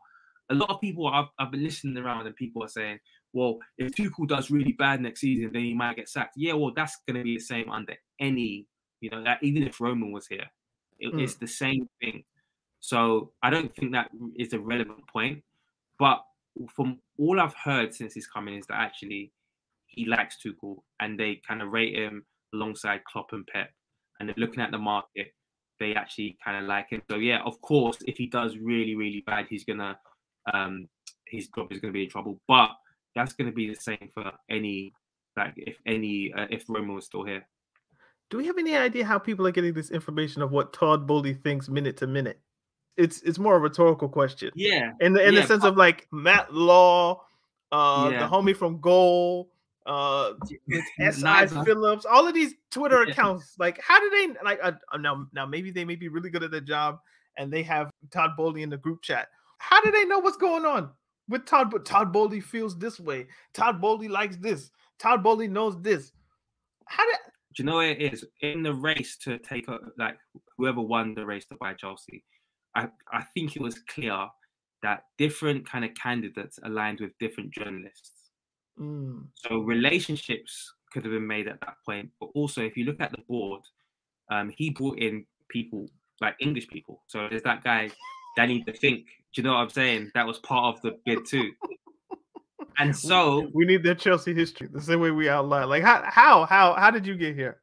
[SPEAKER 3] a lot of people I've, I've been listening around, and people are saying, well, if Tuchel does really bad next season, then he might get sacked. Yeah, well, that's going to be the same under any, you know, like, even if Roman was here, it, mm. it's the same thing. So I don't think that is a relevant point. But from all I've heard since he's come in is that actually he likes Tuchel, and they kind of rate him alongside Klopp and Pep. And they're looking at the market, they actually kind of like him. So yeah, of course, if he does really, really bad, he's gonna, um, his job is gonna be in trouble. But that's going to be the same for any, like, if any, uh, if Roman was still here.
[SPEAKER 2] Do we have any idea how people are getting this information of what Todd Bowley thinks minute to minute? It's it's more a rhetorical question.
[SPEAKER 3] Yeah.
[SPEAKER 2] In the in
[SPEAKER 3] yeah,
[SPEAKER 2] the sense
[SPEAKER 3] but,
[SPEAKER 2] of like Matt Law, uh,
[SPEAKER 3] yeah.
[SPEAKER 2] the homie from Goal, uh, S I Phillips, all of these Twitter yeah. accounts. Like, how do they like? Uh, now now maybe they may be really good at their job, and they have Todd Bowley in the group chat. How do they know what's going on? With Todd, but Todd Bowley feels this way. Todd Bowley likes this. Todd Bowley knows this. How did?
[SPEAKER 3] Do you know what it is? In the race to take a, like whoever won the race to buy Chelsea, I I think it was clear that different kind of candidates aligned with different journalists.
[SPEAKER 2] Mm.
[SPEAKER 3] So relationships could have been made at that point. But also, if you look at the board, um, he brought in people like English people. So there's that guy, Danny the Fink. Do you know what I'm saying? That was part of the bid too. And so
[SPEAKER 2] we need their Chelsea history. The same way we outlined. Like how how how how did you get here?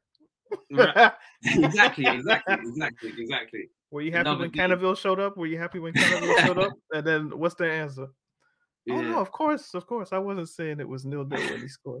[SPEAKER 3] exactly, exactly, exactly, exactly.
[SPEAKER 2] Were you happy when Cannaville showed up? Were you happy when Cannaville showed up? And then what's the answer? Yeah. Oh no, of course, of course. I wasn't saying it was nil nil when he scored.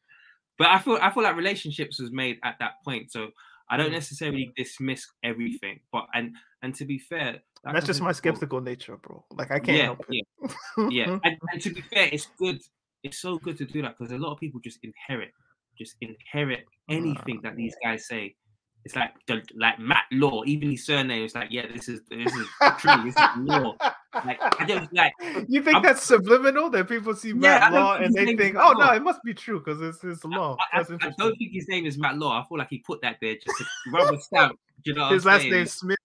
[SPEAKER 3] But I feel I feel like relationships was made at that point. So I don't necessarily dismiss everything. But and and to be fair,
[SPEAKER 2] that that's just my skeptical nature, bro. Like I can't
[SPEAKER 3] yeah,
[SPEAKER 2] help it.
[SPEAKER 3] Yeah, yeah. And, and to be fair, it's good. It's so good to do that because a lot of people just inherit, just inherit anything that these guys say. It's like like Matt Law, even his surname is like, yeah, this is this is true. This is Law. Like I don't like.
[SPEAKER 2] You think I'm, that's subliminal that people see Matt yeah, Law and they think, oh no, it must be true because it's his Law.
[SPEAKER 3] I, I, I don't think his name is Matt Law. I feel like he put that there just to rubber stamp. You know,
[SPEAKER 2] his
[SPEAKER 3] what I'm
[SPEAKER 2] last
[SPEAKER 3] saying?
[SPEAKER 2] name's Smith.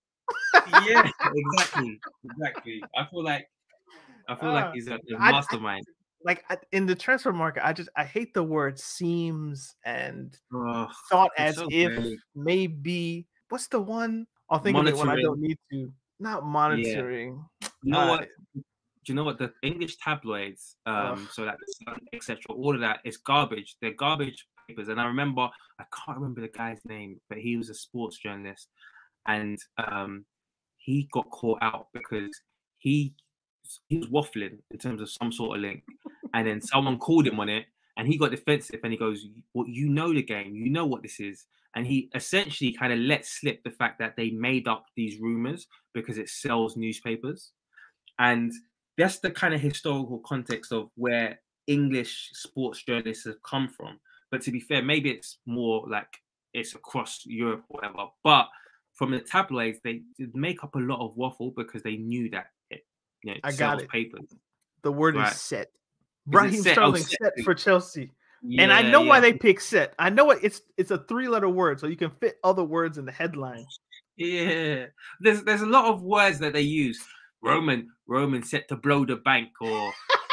[SPEAKER 3] Yeah, exactly, exactly. I feel like I feel uh, like he's a, a mastermind.
[SPEAKER 2] I, I, like I, in the transfer market, I just I hate the word seems and
[SPEAKER 3] oh,
[SPEAKER 2] thought as
[SPEAKER 3] so
[SPEAKER 2] if
[SPEAKER 3] great.
[SPEAKER 2] maybe. What's the one? I'll think monitoring. of it when I don't need to. Not monitoring.
[SPEAKER 3] Yeah. You know uh, what? Do you know what the English tabloids, um, uh, so that et cetera, all of that is garbage. They're garbage papers. And I remember, I can't remember the guy's name, but he was a sports journalist, and um, he got caught out because he he was waffling in terms of some sort of link, and then someone called him on it, and he got defensive, and he goes, "Well, you know the game, you know what this is," and he essentially kind of let slip the fact that they made up these rumors because it sells newspapers, and that's the kind of historical context of where English sports journalists have come from. But to be fair, maybe it's more like it's across Europe or whatever. But from the tabloids, they make up a lot of waffle because they knew that it, you know, it
[SPEAKER 2] I
[SPEAKER 3] sells
[SPEAKER 2] got it.
[SPEAKER 3] papers.
[SPEAKER 2] The word right. is set. Raheem
[SPEAKER 3] set?
[SPEAKER 2] Sterling
[SPEAKER 3] oh,
[SPEAKER 2] set. set for Chelsea.
[SPEAKER 3] Yeah,
[SPEAKER 2] and I know
[SPEAKER 3] yeah.
[SPEAKER 2] why they pick set. I know it, it's it's a three-letter word, so you can fit other words in the headline.
[SPEAKER 3] Yeah. There's there's a lot of words that they use. Roman, Roman set to blow the bank, or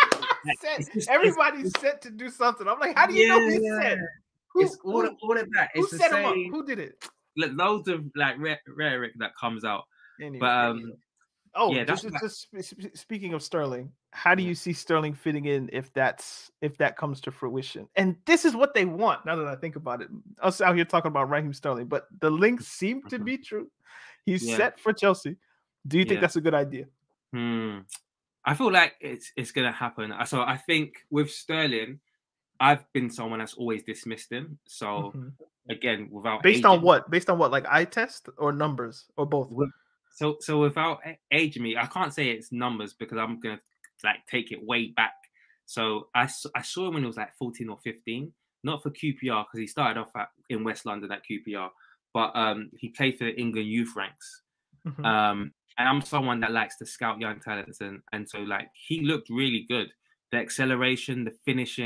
[SPEAKER 2] set. Just, everybody's it's, set to do something. I'm like, how do you yeah, know he's
[SPEAKER 3] yeah.
[SPEAKER 2] set?
[SPEAKER 3] Who, it's all, who, all of that.
[SPEAKER 2] Who
[SPEAKER 3] it's
[SPEAKER 2] set
[SPEAKER 3] the
[SPEAKER 2] him
[SPEAKER 3] same,
[SPEAKER 2] up? Who did it?
[SPEAKER 3] Loads of like rhetoric that comes out.
[SPEAKER 2] Anyway,
[SPEAKER 3] but um,
[SPEAKER 2] oh,
[SPEAKER 3] yeah,
[SPEAKER 2] just,
[SPEAKER 3] that's
[SPEAKER 2] just speaking of Sterling, how do you see Sterling fitting in if that's if that comes to fruition? And this is what they want. Now that I think about it, us out here talking about Raheem Sterling, but the links seem to be true. He's
[SPEAKER 3] yeah.
[SPEAKER 2] set for Chelsea. Do you think
[SPEAKER 3] yeah.
[SPEAKER 2] that's a good idea?
[SPEAKER 3] Hmm. I feel like it's it's gonna happen. So I think with Sterling, I've been someone that's always dismissed him. So mm-hmm. again, without
[SPEAKER 2] based
[SPEAKER 3] aging,
[SPEAKER 2] on what? Based on what? Like eye test or numbers or both?
[SPEAKER 3] With, so so without aging me, I can't say it's numbers because I'm gonna like take it way back. So I, I saw him when he was like fourteen or fifteen, not for Q P R because he started off at, in West London at Q P R, but um, he played for the England youth ranks. Mm-hmm. Um, and I'm someone that likes to scout young talents, and and so like he looked really good. The acceleration, the finishing.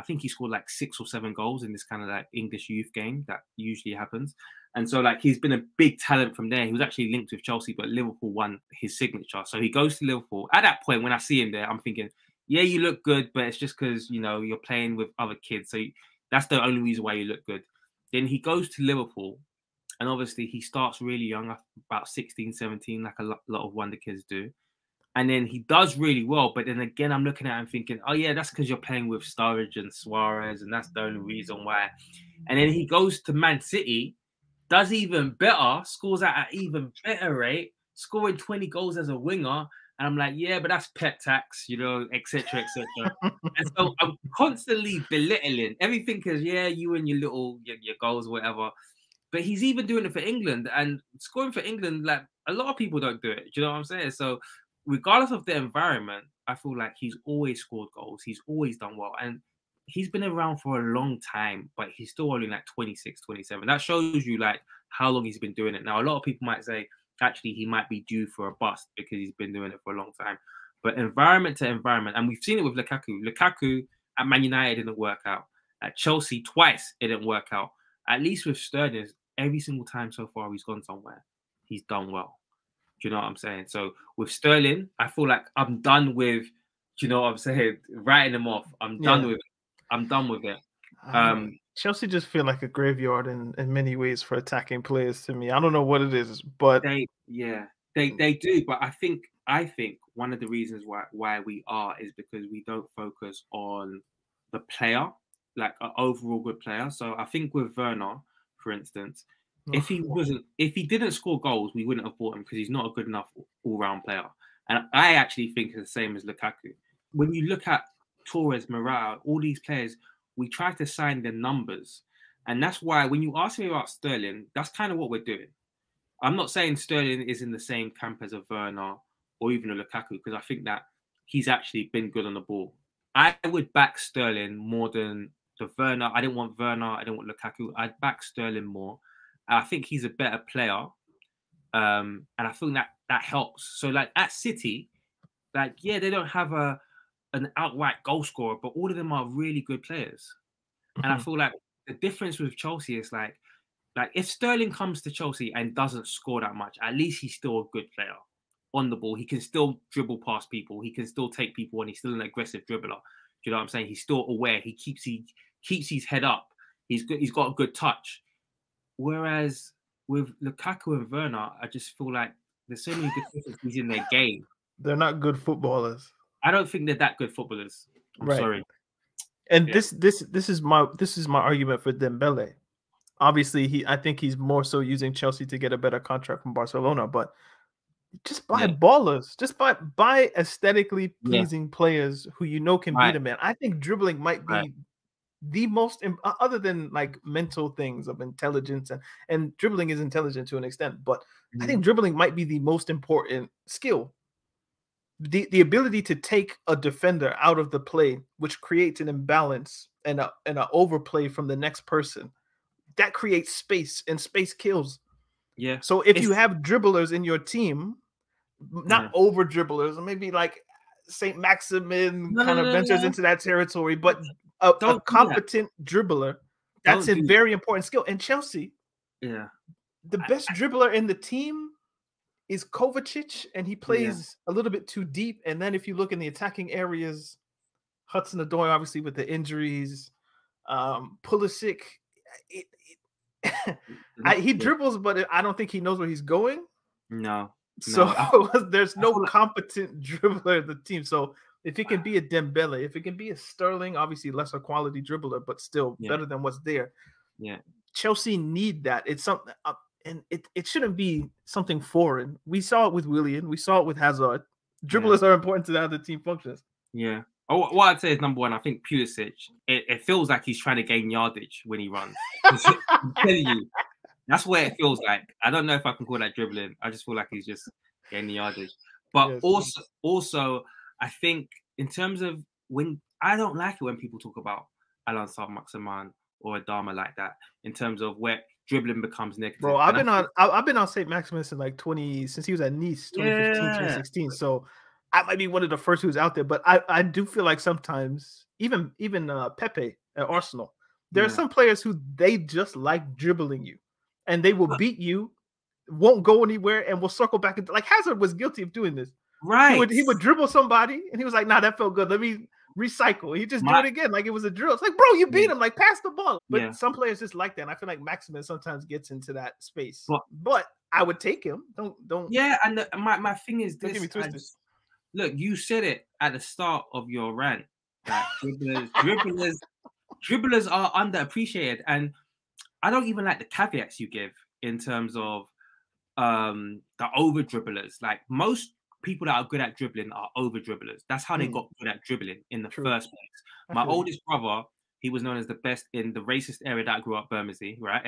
[SPEAKER 3] I think he scored like six or seven goals in this kind of like English youth game that usually happens. And so like he's been a big talent from there. He was actually linked with Chelsea, but Liverpool won his signature. So he goes to Liverpool. At that point, when I see him there, I'm thinking, yeah, you look good, but it's just because, you know, you're playing with other kids. So you, that's the only reason why you look good. Then he goes to Liverpool, and obviously he starts really young, about sixteen, seventeen, like a lot, lot of wonder kids do. And then he does really well. But then again, I'm looking at him thinking, oh, yeah, that's because you're playing with Sturridge and Suarez, and that's the only reason why. And then he goes to Man City, does even better, scores at an even better rate, scoring twenty goals as a winger. And I'm like, yeah, but that's pep tax, you know, et cetera, et cetera. And so I'm constantly belittling everything because, yeah, you and your little, your, your goals, whatever. But he's even doing it for England, and scoring for England, like a lot of people don't do it. Do you know what I'm saying? So regardless of the environment, I feel like he's always scored goals. He's always done well. And he's been around for a long time, but he's still only like twenty-six, twenty-seven. That shows you like how long he's been doing it. Now, a lot of people might say, actually, he might be due for a bust because he's been doing it for a long time. But environment to environment, and we've seen it with Lukaku. Lukaku at Man United didn't work out. At Chelsea, twice it didn't work out. At least with Sterling, every single time so far he's gone somewhere, he's done well. Do you know what I'm saying? So with Sterling, I feel like I'm done with, do you know what I'm saying? Writing him off. I'm done yeah. with it. I'm done with it. Um,
[SPEAKER 2] Chelsea just feel like a graveyard in, in many ways for attacking players to me. I don't know what it is, but
[SPEAKER 3] they yeah, they they do. But I think I think one of the reasons why why we are is because we don't focus on the player, like an overall good player. So I think with Werner, for instance, if he wasn't, if he didn't score goals, we wouldn't have bought him because he's not a good enough all-round player. And I actually think it's the same as Lukaku. When you look at Torres, Morata, all these players, we try to sign their numbers. And that's why when you ask me about Sterling, that's kind of what we're doing. I'm not saying Sterling is in the same camp as a Werner or even a Lukaku, because I think that he's actually been good on the ball. I would back Sterling more than the Werner. I didn't want Werner. I didn't want Lukaku. I'd back Sterling more. I think he's a better player. Um, and I think that that helps. So like at City, like, yeah, they don't have a an outright goal scorer, but all of them are really good players. Mm-hmm. And I feel like the difference with Chelsea is like, like if Sterling comes to Chelsea and doesn't score that much, at least he's still a good player on the ball. He can still dribble past people. He can still take people on. He's still an aggressive dribbler. Do you know what I'm saying? He's still aware. He keeps he keeps his head up. He's good. He's got a good touch. Whereas with Lukaku and Werner, I just feel like there's so many difficulties in their game.
[SPEAKER 2] They're not good footballers.
[SPEAKER 3] I don't think they're that good footballers. I'm right. sorry.
[SPEAKER 2] And yeah. this this this is my this is my argument for Dembele. Obviously, he I think he's more so using Chelsea to get a better contract from Barcelona, but just buy yeah. ballers. Just buy buy aesthetically pleasing yeah. players who you know can right. beat a man. I think dribbling might be right. the most, other than like mental things of intelligence, and, and dribbling is intelligent to an extent, but mm-hmm. I think dribbling might be the most important skill. The, the ability to take a defender out of the play, which creates an imbalance and a, and an overplay from the next person, that creates space, and space kills.
[SPEAKER 3] Yeah.
[SPEAKER 2] So if it's, you have dribblers in your team, not yeah. over dribblers, maybe like Saint Maximin no, kind no, of no, ventures no. into that territory, but a, a competent that. dribbler, that's Don't a very that. important skill. And Chelsea,
[SPEAKER 3] yeah,
[SPEAKER 2] the best I, dribbler in the team is Kovacic, and he plays yeah. a little bit too deep. And then if you look in the attacking areas, Hudson-Odoi, obviously with the injuries, um, Pulisic, it, it, I, he dribbles, but I don't think he knows where he's going.
[SPEAKER 3] No.
[SPEAKER 2] So
[SPEAKER 3] no.
[SPEAKER 2] there's no competent dribbler in the team. So if it can be a Dembele, if it can be a Sterling, obviously lesser quality dribbler, but still yeah. better than what's there.
[SPEAKER 3] Yeah,
[SPEAKER 2] Chelsea need that. It's something, uh, and it, it shouldn't be something foreign. We saw it with Willian. We saw it with Hazard. Dribblers yeah. are important to how the team functions.
[SPEAKER 3] Yeah. Oh, what I'd say is number one, I think Pulisic, it, it feels like he's trying to gain yardage when he runs. I'm telling you, that's where it feels like. I don't know if I can call that dribbling. I just feel like he's just gaining yardage. But yes. also, also, I think in terms of when, I don't like it when people talk about Allan Saint-Maximin or Adama like that, in terms of where dribbling becomes negative.
[SPEAKER 2] Bro, I've and been on I've been on Saint Maximin since like twenty since he was at Nice twenty fifteen, yeah. twenty sixteen. So I might be one of the first who's out there, but I, I do feel like sometimes even even uh, Pepe at Arsenal. There
[SPEAKER 3] Yeah.
[SPEAKER 2] are some players who they just like dribbling you, and they will beat you, won't go anywhere, and will circle back. Into, like Hazard was guilty of doing this.
[SPEAKER 3] Right.
[SPEAKER 2] He would he would dribble somebody, and he was like, "Nah, that felt good. Let me recycle." He just
[SPEAKER 3] My-
[SPEAKER 2] do it again, like it was a drill. It's like, bro, you beat
[SPEAKER 3] Yeah.
[SPEAKER 2] him. Like pass the ball. But
[SPEAKER 3] Yeah.
[SPEAKER 2] some players just like that. And I feel like Maximin sometimes gets into that space.
[SPEAKER 3] But-
[SPEAKER 2] but I would take him. Don't don't.
[SPEAKER 3] Yeah, and the, my my thing is
[SPEAKER 2] Don't
[SPEAKER 3] this.
[SPEAKER 2] get me twisted.
[SPEAKER 3] I just- look, you said it at the start of your rant that dribblers, dribblers, dribblers are underappreciated, and I don't even like the caveats you give in terms of um the over dribblers. Like most people that are good at dribbling are over dribblers. That's how they
[SPEAKER 2] Hmm.
[SPEAKER 3] got good at dribbling in the
[SPEAKER 2] True.
[SPEAKER 3] first place.
[SPEAKER 2] I
[SPEAKER 3] My
[SPEAKER 2] feel you.
[SPEAKER 3] oldest brother, he was known as the best in the racist area that I grew up, Bermondsey, right?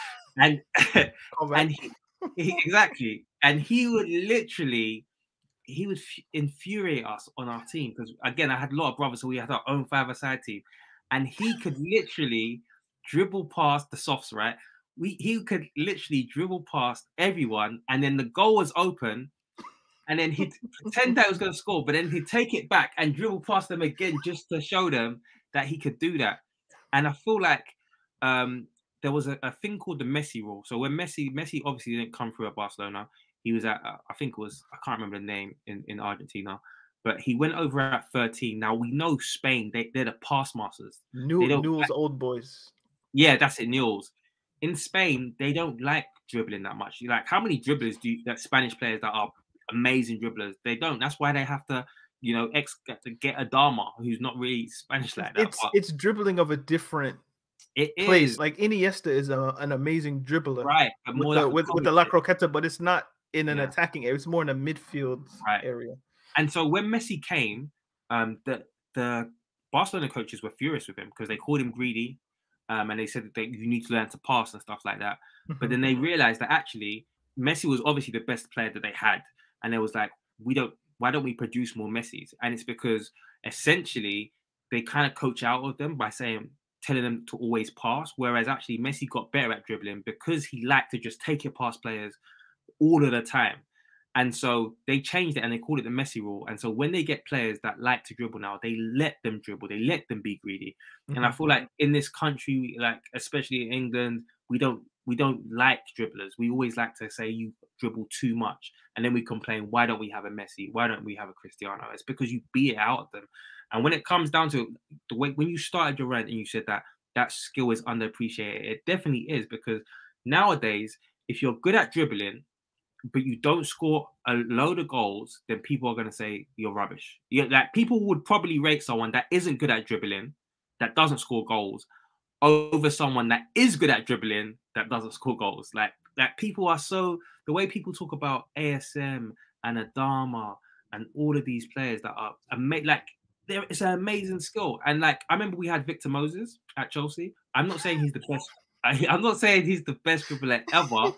[SPEAKER 3] and
[SPEAKER 2] Call back.
[SPEAKER 3] and he, he- exactly, and he would literally, he would f- infuriate us on our team because again, I had a lot of brothers, so we had our own five-a-side team, and he could literally dribble past the softs, right? We he could literally dribble past everyone, and then the goal was open, and then he'd pretend that he was going to score, but then he'd take it back and dribble past them again just to show them that he could do that. And I feel like um, there was a, a thing called the Messi rule. So when Messi, Messi obviously didn't come through at Barcelona, he was at, uh, I think it was, I can't remember the name in, in Argentina, but he went over at thirteen. Now we know Spain, they, they're the pass masters.
[SPEAKER 2] New
[SPEAKER 3] they don't
[SPEAKER 2] Newell's
[SPEAKER 3] like-
[SPEAKER 2] old boys.
[SPEAKER 3] Yeah, that's it, Newell's. In Spain, they don't like dribbling that much. Like, how many dribblers do you, that Spanish players that are amazing dribblers? They don't. That's why they have to, you know, ex to get Adama, who's not really Spanish like that.
[SPEAKER 2] It's
[SPEAKER 3] but
[SPEAKER 2] it's dribbling of a different
[SPEAKER 3] it
[SPEAKER 2] place.
[SPEAKER 3] is
[SPEAKER 2] Like Iniesta is a, an amazing dribbler,
[SPEAKER 3] right, but
[SPEAKER 2] with
[SPEAKER 3] more
[SPEAKER 2] the
[SPEAKER 3] like a
[SPEAKER 2] with, with the La
[SPEAKER 3] coach.
[SPEAKER 2] Croqueta, but it's not in an
[SPEAKER 3] Yeah.
[SPEAKER 2] attacking area. It's more in a midfield
[SPEAKER 3] Right.
[SPEAKER 2] area.
[SPEAKER 3] And so when Messi came, um, the the Barcelona coaches were furious with him because they called him greedy, um, and they said that they, you need to learn to pass and stuff like that. But then they realized that actually Messi was obviously the best player that they had, and it was like, we don't, why don't we produce more Messis? And it's because essentially they kind of coach out of them by saying, telling them to always pass, whereas actually Messi got better at dribbling because he liked to just take it past players all of the time. And so they changed it and they called it the Messi rule. And so when they get players that like to dribble now, they let them dribble, they let them be greedy.
[SPEAKER 2] Mhm.
[SPEAKER 3] And I feel like in this country, like especially in England, we don't we don't like dribblers. We always like to say you dribble too much, and then we complain, why don't we have a Messi? Why don't we have a Cristiano? It's because you beat it out of them. And when it comes down to the way when you started your rant and you said that that skill is underappreciated, it definitely is, because nowadays, if you're good at dribbling but you don't score a load of goals, then people are going to say you're rubbish. Yeah, like people would probably rate someone that isn't good at dribbling, that doesn't score goals, over someone that is good at dribbling that doesn't score goals. Like, like people are so, the way people talk about A S M and Adama and all of these players that are ama- like, there, it's an amazing skill. And like, I remember we had Victor Moses at Chelsea. I'm not saying he's the best. I, I'm not saying he's the best dribbler ever,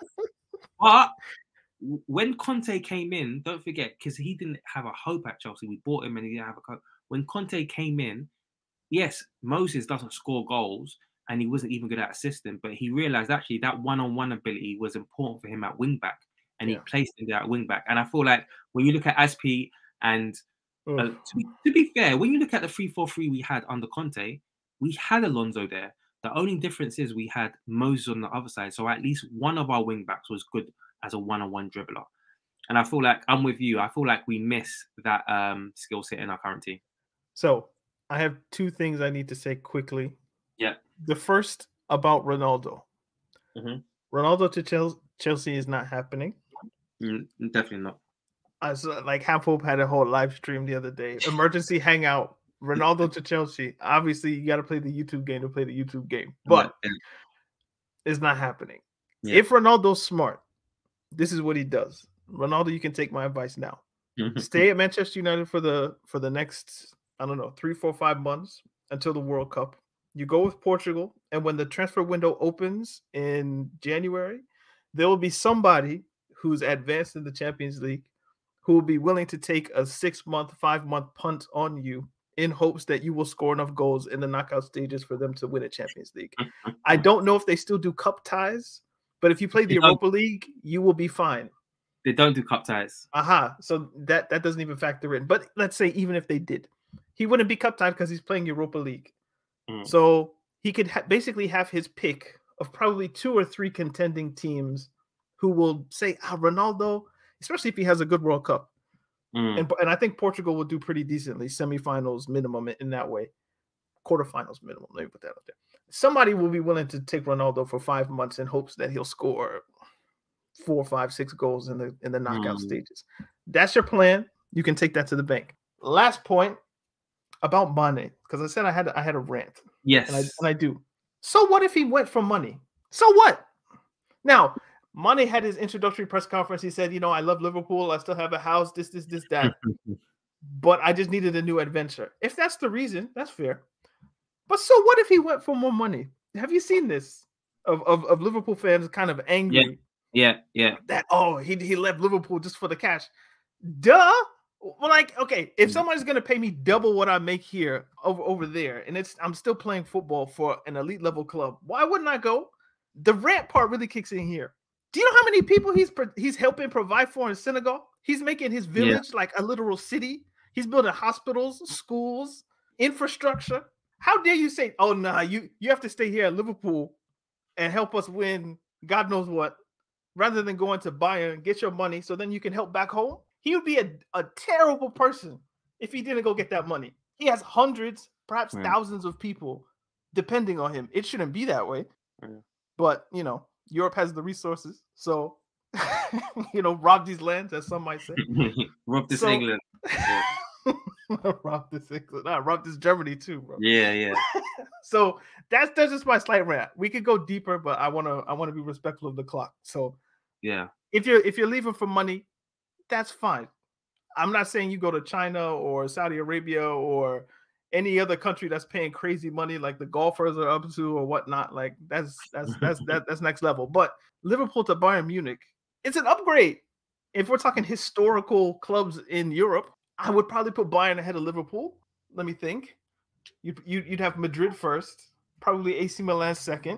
[SPEAKER 3] but when Conte came in, don't forget, because he didn't have a hope at Chelsea. We bought him and he didn't have a hope. When Conte came in, yes, Moses doesn't score goals and he wasn't even good at assisting, but he realized actually that one-on-one ability was important for him at wing back, and
[SPEAKER 2] Yeah.
[SPEAKER 3] he placed him there at wing back. And I feel like when you look at Aspi and uh,
[SPEAKER 2] Ugh.
[SPEAKER 3] to, be, to be fair, when you look at the three four three we had under Conte, we had Alonso there. The only difference is we had Moses on the other side. So at least one of our wing backs was good as a one-on-one dribbler. And I feel like I'm with you. I feel like we miss that um, skill set in our current team.
[SPEAKER 2] So I have two things I need to say quickly.
[SPEAKER 3] Yeah.
[SPEAKER 2] The first about Ronaldo.
[SPEAKER 3] Mhm.
[SPEAKER 2] Ronaldo to Chelsea, Chelsea is not happening.
[SPEAKER 3] Mm, definitely not.
[SPEAKER 2] I saw, like Half Hope had a whole live stream the other day. Emergency hangout. Ronaldo to Chelsea. Obviously, you got to play the YouTube game to play the YouTube game, but
[SPEAKER 3] Yeah.
[SPEAKER 2] it's not happening.
[SPEAKER 3] Yeah.
[SPEAKER 2] If Ronaldo's smart, this is what he does. Ronaldo, you can take my advice now. Stay at Manchester United for the for the next, I don't know, three, four, five months until the World Cup. You go with Portugal, and when the transfer window opens in January, there will be somebody who's advanced in the Champions League who will be willing to take a six-month, five-month punt on you in hopes that you will score enough goals in the knockout stages for them to win a Champions League. I don't know if they still do cup ties, but if you play the
[SPEAKER 3] They don't.
[SPEAKER 2] Europa League, you will be fine.
[SPEAKER 3] They don't do cup ties.
[SPEAKER 2] Aha. So that, that doesn't even factor in. But let's say even if they did, he wouldn't be cup tied because he's playing Europa League.
[SPEAKER 3] Mm.
[SPEAKER 2] So he could ha- basically have his pick of probably two or three contending teams who will say, ah, Ronaldo, especially if he has a good World Cup.
[SPEAKER 3] Mm.
[SPEAKER 2] And, and I think Portugal will do pretty decently, semifinals minimum in that way, quarterfinals minimum. Let me put that up there. Somebody will be willing to take Ronaldo for five months in hopes that he'll score four, five, six goals in the in the knockout
[SPEAKER 3] Mm.
[SPEAKER 2] stages. That's your plan. You can take that to the bank. Last point about Mane, because I said I had I had a rant.
[SPEAKER 3] Yes,
[SPEAKER 2] and I and I do. So what if he went for money? So what? Now, Mane had his introductory press conference. He said, you know, I love Liverpool. I still have a house, this, this, this, that. But I just needed a new adventure. If that's the reason, that's fair. But so what if he went for more money? Have you seen this? Of, of, of Liverpool fans kind of angry.
[SPEAKER 3] Yeah, yeah, yeah.
[SPEAKER 2] That, oh, he, he left Liverpool just for the cash. Duh. Well, like, okay, if somebody's going to pay me double what I make here over, over there, and it's I'm still playing football for an elite level club, why wouldn't I go? The rant part really kicks in here. Do you know how many people he's he's helping provide for in Senegal? He's making his village yeah. like a literal city. He's building hospitals, schools, infrastructure. How dare you say, oh, nah, you, you have to stay here at Liverpool and help us win God knows what, rather than going to Bayern, get your money so then you can help back home? He would be a, a terrible person if he didn't go get that money. He has hundreds, perhaps yeah. thousands of people depending on him. It shouldn't be that way. Yeah. But, you know, Europe has the resources. So, you know, rob these lands, as some might say.
[SPEAKER 3] rob this so, England. Yeah.
[SPEAKER 2] rob this England. Nah, rob this Germany too, bro.
[SPEAKER 3] Yeah, yeah.
[SPEAKER 2] So that's that's just my slight rant. We could go deeper, but I wanna I wanna be respectful of the clock. So
[SPEAKER 3] yeah.
[SPEAKER 2] If you're if you're leaving for money, that's fine. I'm not saying you go to China or Saudi Arabia or any other country that's paying crazy money like the golfers are up to or whatnot. Like that's that's that's that, that's next level. But Liverpool to Bayern Munich, it's an upgrade. If we're talking historical clubs in Europe, I would probably put Bayern ahead of Liverpool. Let me think. You, you you'd have Madrid first, probably A C Milan second,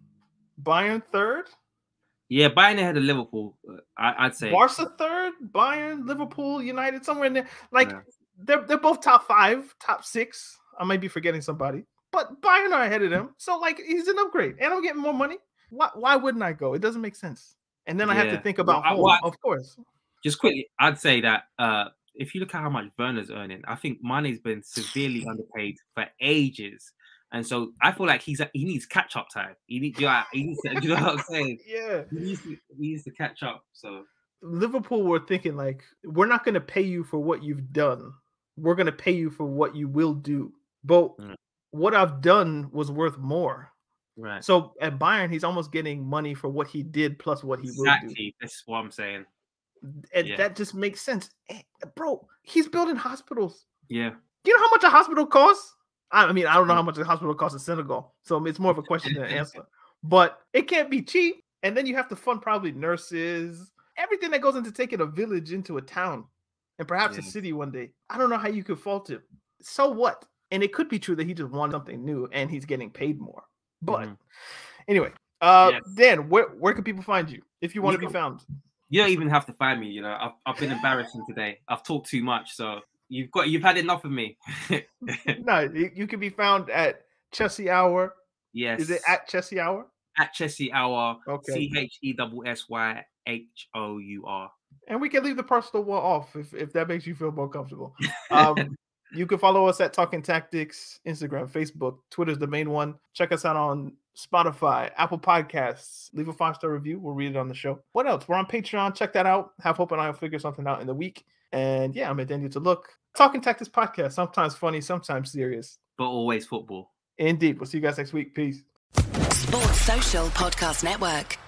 [SPEAKER 2] Bayern third.
[SPEAKER 3] Yeah, Bayern ahead of Liverpool. I, I'd say
[SPEAKER 2] Barca third, Bayern, Liverpool, United, somewhere in there. Like yeah. they're they're both top five, top six. I might be forgetting somebody, but Bayern are ahead of them. So like he's an upgrade, and I'm getting more money. Why why wouldn't I go? It doesn't make sense. And then I yeah. have to think about well, home, well, of course.
[SPEAKER 3] Just quickly, I'd say that uh, if you look at how much Werner's earning, I think Mane's been severely underpaid for ages. And so I feel like he's he needs catch up time. He needs, you know, he needs to, you know what I'm saying?
[SPEAKER 2] Yeah,
[SPEAKER 3] he needs, to, he needs to catch up. So
[SPEAKER 2] Liverpool were thinking like, we're not going to pay you for what you've done. We're going to pay you for what you will do. But mm. what I've done was worth more.
[SPEAKER 3] Right.
[SPEAKER 2] So at Bayern, he's almost getting money for what he did plus what he
[SPEAKER 3] exactly.
[SPEAKER 2] will do.
[SPEAKER 3] That's what I'm saying.
[SPEAKER 2] And
[SPEAKER 3] yeah.
[SPEAKER 2] that just makes sense, bro. He's building hospitals.
[SPEAKER 3] Yeah.
[SPEAKER 2] Do you know how much a hospital costs? I mean, I don't know how much a hospital costs in Senegal, so it's more of a question than an answer. But it can't be cheap, and then you have to fund probably nurses, everything that goes into taking a village into a town, and perhaps yeah. a city one day. I don't know how you could fault him. So what? And it could be true that he just wants something new, and he's getting paid more. But mm-hmm. anyway, uh, yes. Dan, where where can people find you if you want you to be found?
[SPEAKER 3] You don't even have to find me. You know, I've I've been embarrassing today. I've talked too much, so. You've got you've had enough of me.
[SPEAKER 2] No, you can be found at Chessy Hour.
[SPEAKER 3] Yes.
[SPEAKER 2] Is it at Chessy Hour?
[SPEAKER 3] At Chessy Hour.
[SPEAKER 2] Okay.
[SPEAKER 3] C H E S S Y H O U R.
[SPEAKER 2] And we can leave the personal one off if, if that makes you feel more comfortable. Um, you can follow us at Talking Tactics, Instagram, Facebook, Twitter's the main one. Check us out on Spotify, Apple Podcasts. Leave a five-star review. We'll read it on the show. What else? We're on Patreon. Check that out. Have hope and I'll figure something out in the week. And yeah, I'm at Daniel to Look. Talking Tactics podcast. Sometimes funny, sometimes serious.
[SPEAKER 3] But always football.
[SPEAKER 2] Indeed. We'll see you guys next week. Peace.
[SPEAKER 1] Sports Social Podcast Network.